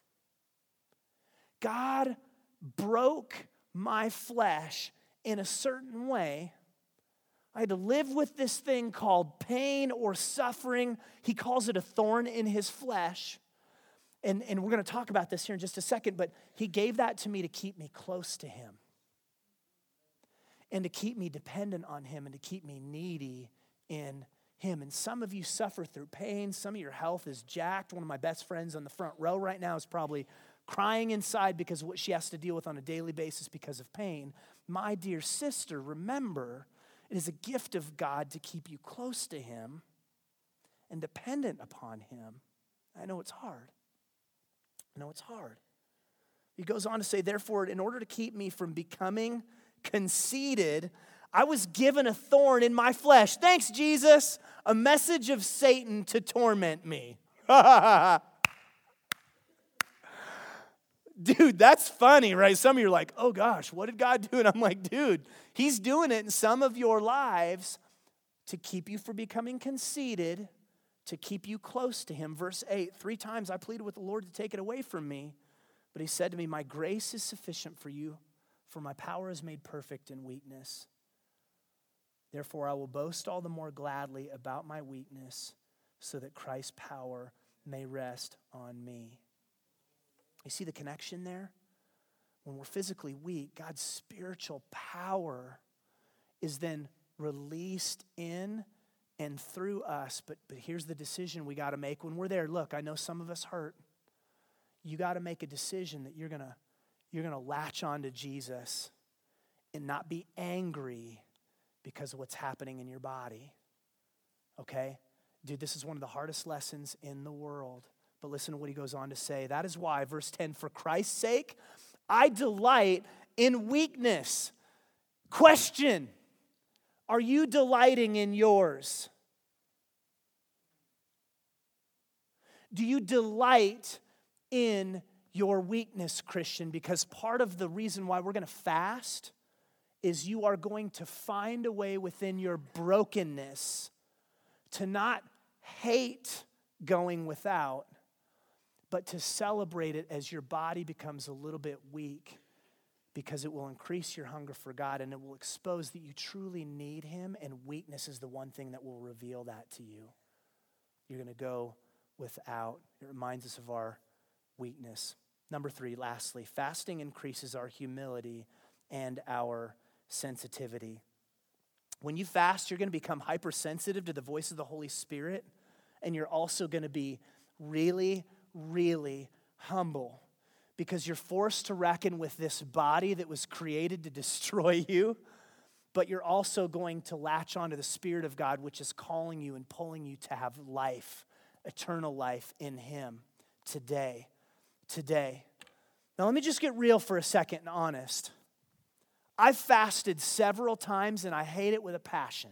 Speaker 1: God broke my flesh in a certain way. I had to live with this thing called pain or suffering. He calls it a thorn in his flesh. And we're going to talk about this here in just a second, but he gave that to me to keep me close to him and to keep me dependent on him and to keep me needy in him. And some of you suffer through pain. Some of your health is jacked. One of my best friends on the front row right now is probably crying inside because of what she has to deal with on a daily basis because of pain. My dear sister, remember, it is a gift of God to keep you close to him and dependent upon him. I know it's hard. He goes on to say, therefore, in order to keep me from becoming conceited, I was given a thorn in my flesh. Thanks, Jesus. A message of Satan to torment me. Dude, that's funny, right? Some of you are like, oh gosh, what did God do? And I'm like, dude, he's doing it in some of your lives to keep you from becoming conceited, to keep you close to him. Verse 8, 3 times I pleaded with the Lord to take it away from me. But he said to me, my grace is sufficient for you, for my power is made perfect in weakness. Therefore, I will boast all the more gladly about my weakness, so that Christ's power may rest on me. You see the connection there? When we're physically weak, God's spiritual power is then released in and through us. But here's the decision we got to make when we're there. Look, I know some of us hurt. You got to make a decision that you're gonna latch on to Jesus and not be angry because of what's happening in your body. Okay? Dude, this is one of the hardest lessons in the world. But listen to what he goes on to say. That is why, verse 10, for Christ's sake, I delight in weakness. Question, are you delighting in yours? Do you delight in your weakness, Christian? Because part of the reason why we're going to fast is you are going to find a way within your brokenness to not hate going without, but to celebrate it as your body becomes a little bit weak, because it will increase your hunger for God and it will expose that you truly need him, and weakness is the one thing that will reveal that to you. You're going to go without. It reminds us of our weakness. Number 3, lastly, fasting increases our humility and our sensitivity. When you fast, you're going to become hypersensitive to the voice of the Holy Spirit, and you're also going to be really, really humble, because you're forced to reckon with this body that was created to destroy you, but you're also going to latch onto the Spirit of God, which is calling you and pulling you to have life, eternal life in him today. Now let me just get real for a second and honest. I've fasted several times and I hate it with a passion.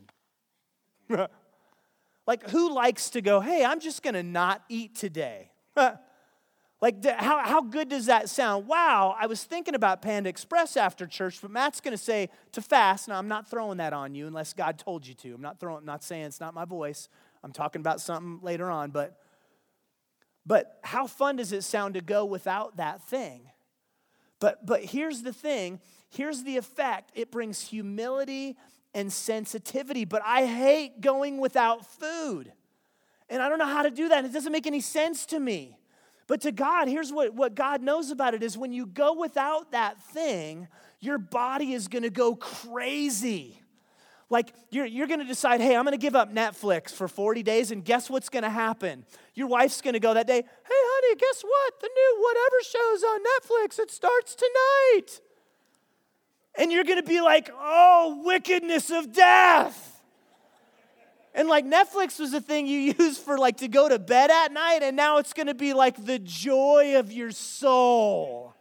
Speaker 1: Like, who likes to go, hey, I'm just going to not eat today? Like, how good does that sound? Wow, I was thinking about Panda Express after church, but Matt's going to say to fast. Now, I'm not throwing that on you unless God told you to. I'm not saying it's not my voice. I'm talking about something later on, but how fun does it sound to go without that thing? But here's the thing. Here's the effect. It brings humility and sensitivity, but I hate going without food. And I don't know how to do that. It doesn't make any sense to me. But to God, here's what God knows about it is when you go without that thing, your body is going to go crazy. Like you're going to decide, hey, I'm going to give up Netflix for 40 days, and guess what's going to happen? Your wife's going to go that day, hey, honey, guess what? The new whatever show's on Netflix, it starts tonight. And you're going to be like, oh, wickedness of death. And like Netflix was a thing you used for like to go to bed at night, and now it's going to be like the joy of your soul.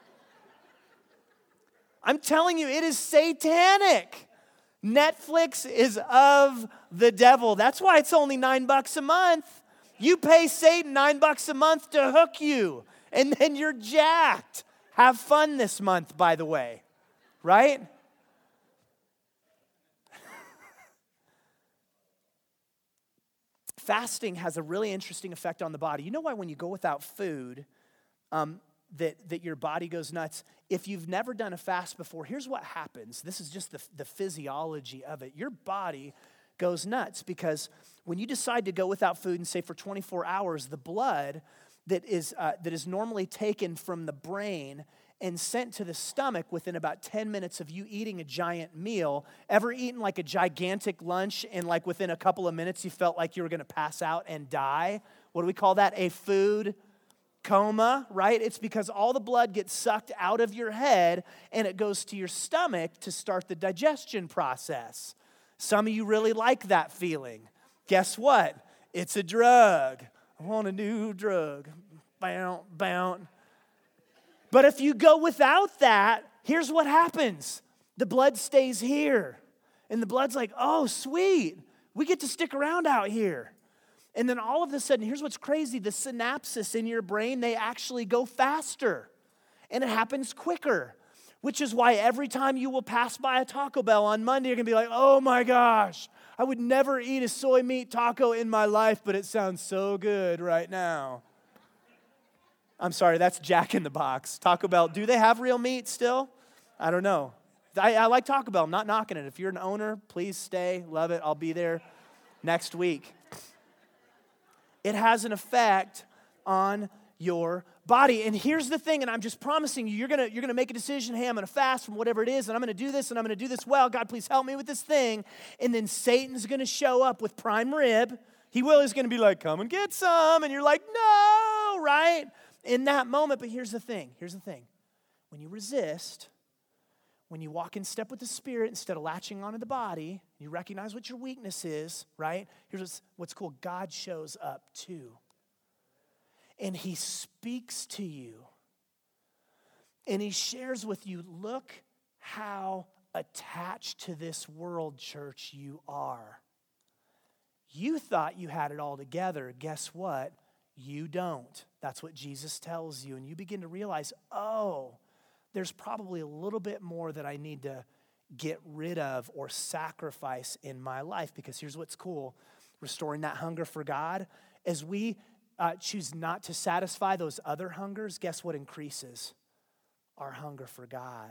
Speaker 1: I'm telling you, it is satanic. Netflix is of the devil. That's why it's only $9 a month. You pay Satan $9 a month to hook you, and then you're jacked. Have fun this month, by the way, right? Fasting has a really interesting effect on the body. You know why when you go without food, that your body goes nuts? If you've never done a fast before, here's what happens. This is just the physiology of it. Your body goes nuts because when you decide to go without food and say for 24 hours, the blood that is normally taken from the brain and sent to the stomach within about 10 minutes of you eating a giant meal. Ever eaten like a gigantic lunch and like within a couple of minutes you felt like you were going to pass out and die? What do we call that? A food coma, right? It's because all the blood gets sucked out of your head and it goes to your stomach to start the digestion process. Some of you really like that feeling. Guess what? It's a drug. I want a new drug. Bow, bow. But if you go without that, here's what happens. The blood stays here. And the blood's like, oh, sweet. We get to stick around out here. And then all of a sudden, here's what's crazy. The synapses in your brain, they actually go faster. And it happens quicker. Which is why every time you will pass by a Taco Bell on Monday, you're going to be like, oh my gosh, I would never eat a soy meat taco in my life, but it sounds so good right now. I'm sorry, that's Jack in the Box. Taco Bell, do they have real meat still? I don't know. I like Taco Bell. I'm not knocking it. If you're an owner, please stay. Love it. I'll be there next week. It has an effect on your body. And here's the thing, and I'm just promising you, you're gonna make a decision. Hey, I'm going to fast from whatever it is, and I'm going to do this, and I'm going to do this well. God, please help me with this thing. And then Satan's going to show up with prime rib. He's going to be like, come and get some. And you're like, no, right? In that moment, but here's the thing. When you resist, when you walk in step with the Spirit instead of latching onto the body, you recognize what your weakness is, right? Here's what's cool. God shows up too. And he speaks to you. And he shares with you, look how attached to this world, church, you are. You thought you had it all together. Guess what? You don't. That's what Jesus tells you. And you begin to realize, oh, there's probably a little bit more that I need to get rid of or sacrifice in my life. Because here's what's cool. Restoring that hunger for God. As we choose not to satisfy those other hungers, guess what increases? Our hunger for God.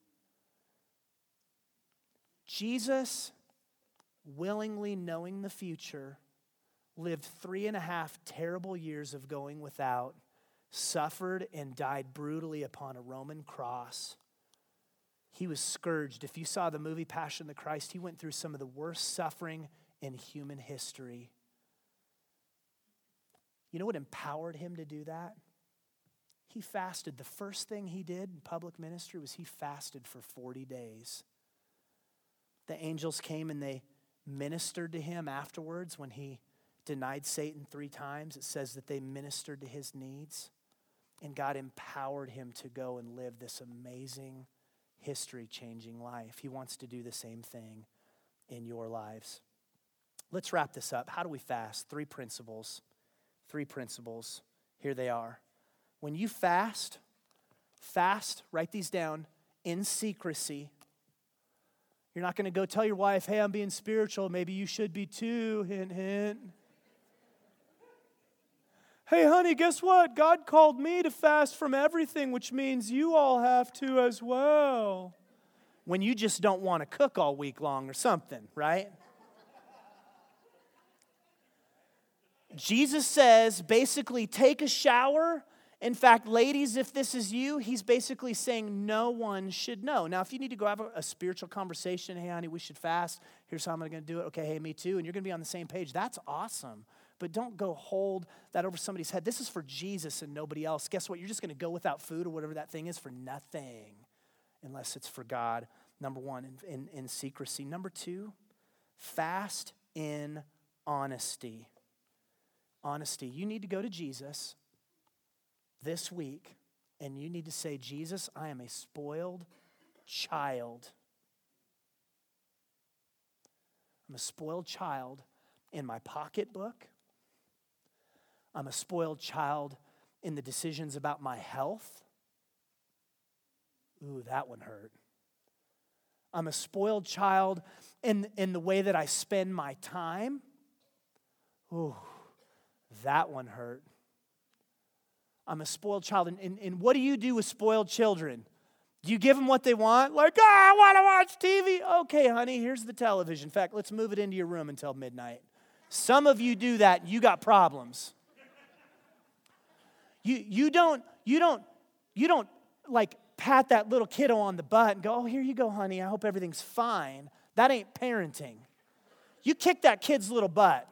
Speaker 1: Jesus, willingly knowing the future, lived 3.5 terrible years of going without, suffered and died brutally upon a Roman cross. He was scourged. If you saw the movie Passion of the Christ, he went through some of the worst suffering in human history. You know what empowered him to do that? He fasted. The first thing he did in public ministry was he fasted for 40 days. The angels came and they ministered to him afterwards when he denied Satan 3 times. It says that they ministered to his needs. And God empowered him to go and live this amazing, history-changing life. He wants to do the same thing in your lives. Let's wrap this up. How do we fast? 3 principles. 3 principles. Here they are. When you fast, write these down, in secrecy. You're not going to go tell your wife, hey, I'm being spiritual. Maybe you should be too, hint, hint. Hey, honey, guess what? God called me to fast from everything, which means you all have to as well. When you just don't want to cook all week long or something, right? Jesus says, basically, take a shower. In fact, ladies, if this is you, he's basically saying no one should know. Now, if you need to go have a spiritual conversation, hey, honey, we should fast. Here's how I'm going to do it. Okay, hey, me too. And you're going to be on the same page. That's awesome. But don't go hold that over somebody's head. This is for Jesus and nobody else. Guess what? You're just going to go without food or whatever that thing is for nothing unless it's for God. Number one, in secrecy. Number two, fast in honesty. Honesty. You need to go to Jesus this week, and you need to say, Jesus, I am a spoiled child. I'm a spoiled child in my pocketbook. I'm a spoiled child in the decisions about my health. Ooh, that one hurt. I'm a spoiled child in the way that I spend my time. Ooh, that one hurt. I'm a spoiled child. And what do you do with spoiled children? Do you give them what they want? Like, I want to watch TV. Okay, honey, here's the television. In fact, let's move it into your room until midnight. Some of you do that. You got problems. You don't like pat that little kiddo on the butt and go, oh, here you go, honey. I hope everything's fine. That ain't parenting. You kick that kid's little butt.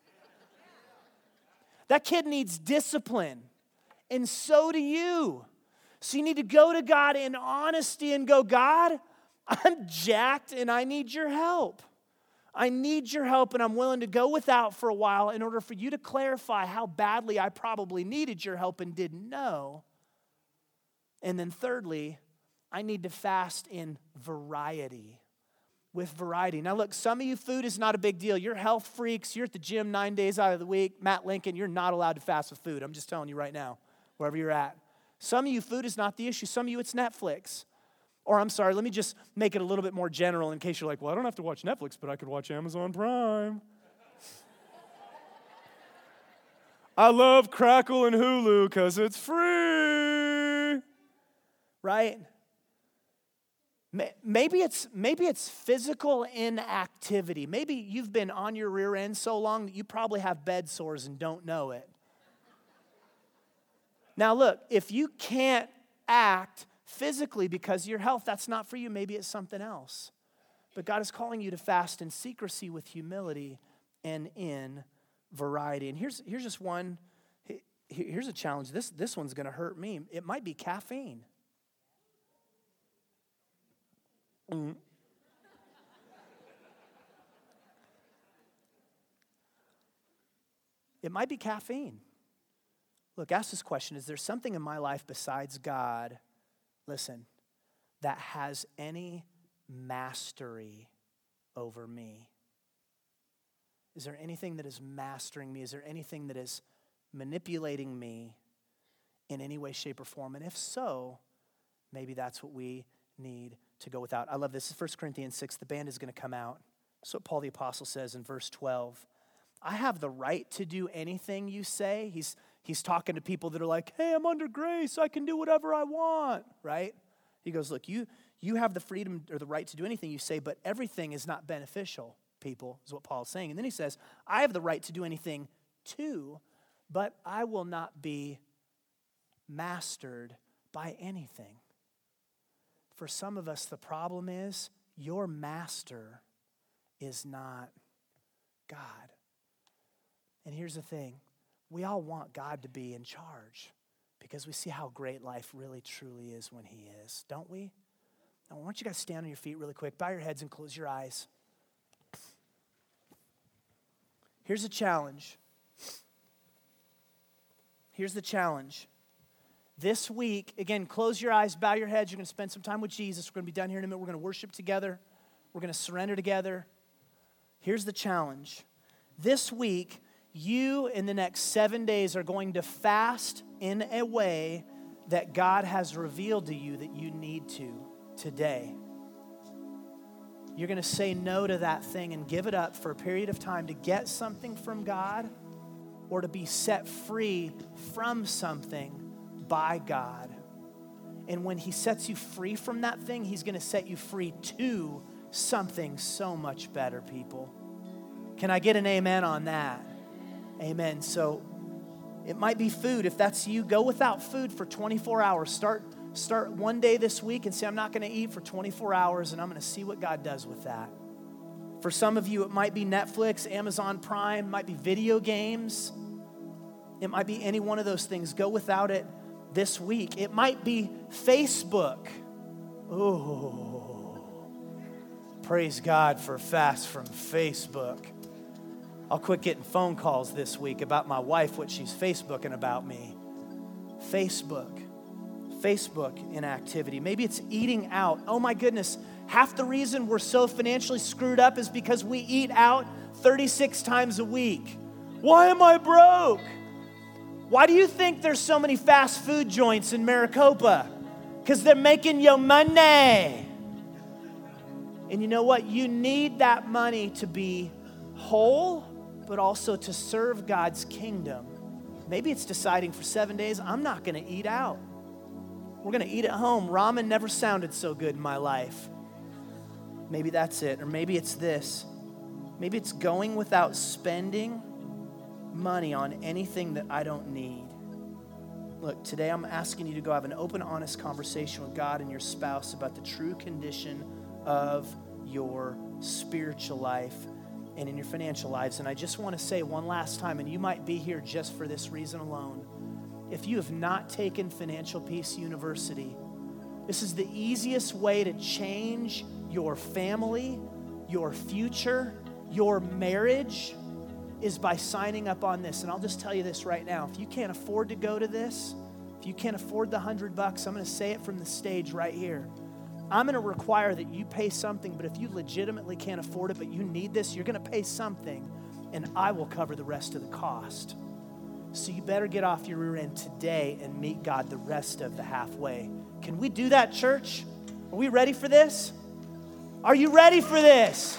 Speaker 1: That kid needs discipline. And so do you. So you need to go to God in honesty and go, God, I'm jacked and I need your help. I need your help, and I'm willing to go without for a while in order for you to clarify how badly I probably needed your help and didn't know. And then thirdly, I need to fast in variety. With variety. Now look, some of you, food is not a big deal. You're health freaks. You're at the gym 9 days out of the week. Matt Lincoln, you're not allowed to fast with food. I'm just telling you right now, wherever you're at. Some of you, food is not the issue. Some of you, it's Netflix. Or I'm sorry, let me just make it a little bit more general in case you're like, well, I don't have to watch Netflix, but I could watch Amazon Prime. I love Crackle and Hulu because it's free. Right? Maybe it's physical inactivity. Maybe you've been on your rear end so long that you probably have bed sores and don't know it. Now look, if you can't act physically because of your health, that's not for you. Maybe it's something else. But God is calling you to fast in secrecy with humility and in variety. And here's just one. Here's a challenge. This one's going to hurt me. It might be caffeine. It might be caffeine. Look, ask this question. Is there something in my life besides God, listen, that has any mastery over me? Is there anything that is mastering me? Is there anything that is manipulating me in any way, shape, or form? And if so, maybe that's what we need to go without. I love this. This is 1 Corinthians 6. The band is going to come out. That's what Paul the Apostle says in verse 12. I have the right to do anything you say. He's talking to people that are like, hey, I'm under grace. I can do whatever I want, right? He goes, look, you have the freedom or the right to do anything you say, but everything is not beneficial, people, is what Paul's saying. And then he says, I have the right to do anything too, but I will not be mastered by anything. For some of us, the problem is your master is not God. And here's the thing. We all want God to be in charge because we see how great life really, truly is when he is, don't we? Now, why don't you guys stand on your feet really quick, bow your heads and close your eyes. Here's a challenge. Here's the challenge. This week, again, close your eyes, bow your heads. You're going to spend some time with Jesus. We're going to be done here in a minute. We're going to worship together. We're going to surrender together. Here's the challenge. This week, you in the next 7 days are going to fast in a way that God has revealed to you that you need to today. You're going to say no to that thing and give it up for a period of time to get something from God or to be set free from something by God. And when he sets you free from that thing, he's going to set you free to something so much better, people. Can I get an amen on that? Amen. So it might be food. If that's you, go without food for 24 hours. Start one day this week and say, I'm not going to eat for 24 hours, and I'm going to see what God does with that. For some of you, it might be Netflix, Amazon Prime, might be video games. It might be any one of those things. Go without it this week. It might be Facebook. Oh, praise God for fast from Facebook. I'll quit getting phone calls this week about my wife, what she's Facebooking about me. Facebook inactivity. Maybe it's eating out. Oh my goodness, half the reason we're so financially screwed up is because we eat out 36 times a week. Why am I broke? Why do you think there's so many fast food joints in Maricopa? Because they're making your money. And you know what? You need that money to be whole, but also to serve God's kingdom. Maybe it's deciding for 7 days, I'm not going to eat out. We're going to eat at home. Ramen never sounded so good in my life. Maybe that's it. Or maybe it's this. Maybe it's going without spending money on anything that I don't need. Look, today I'm asking you to go have an open, honest conversation with God and your spouse about the true condition of your spiritual life and in your financial lives. And I just want to say one last time, and you might be here just for this reason alone. If you have not taken Financial Peace University, this is the easiest way to change your family, your future, your marriage, is by signing up on this. And I'll just tell you this right now. If you can't afford to go to this, if you can't afford the $100, I'm going to say it from the stage right here. I'm going to require that you pay something, but if you legitimately can't afford it, but you need this, you're going to pay something, and I will cover the rest of the cost. So you better get off your rear end today and meet God the rest of the halfway. Can we do that, church? Are we ready for this? Are you ready for this?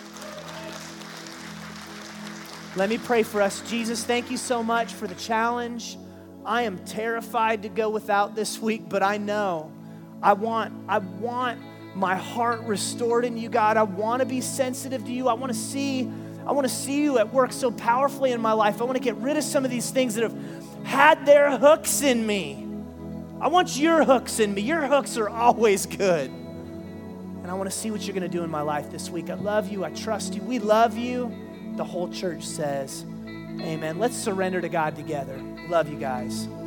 Speaker 1: Let me pray for us. Jesus, thank you so much for the challenge. I am terrified to go without this week, but I know I want my heart restored in you, God. I want to be sensitive to you. I want to see you at work so powerfully in my life. I want to get rid of some of these things that have had their hooks in me. I want your hooks in me. Your hooks are always good. And I want to see what you're going to do in my life this week. I love you. I trust you. We love you. The whole church says, amen. Let's surrender to God together. Love you guys.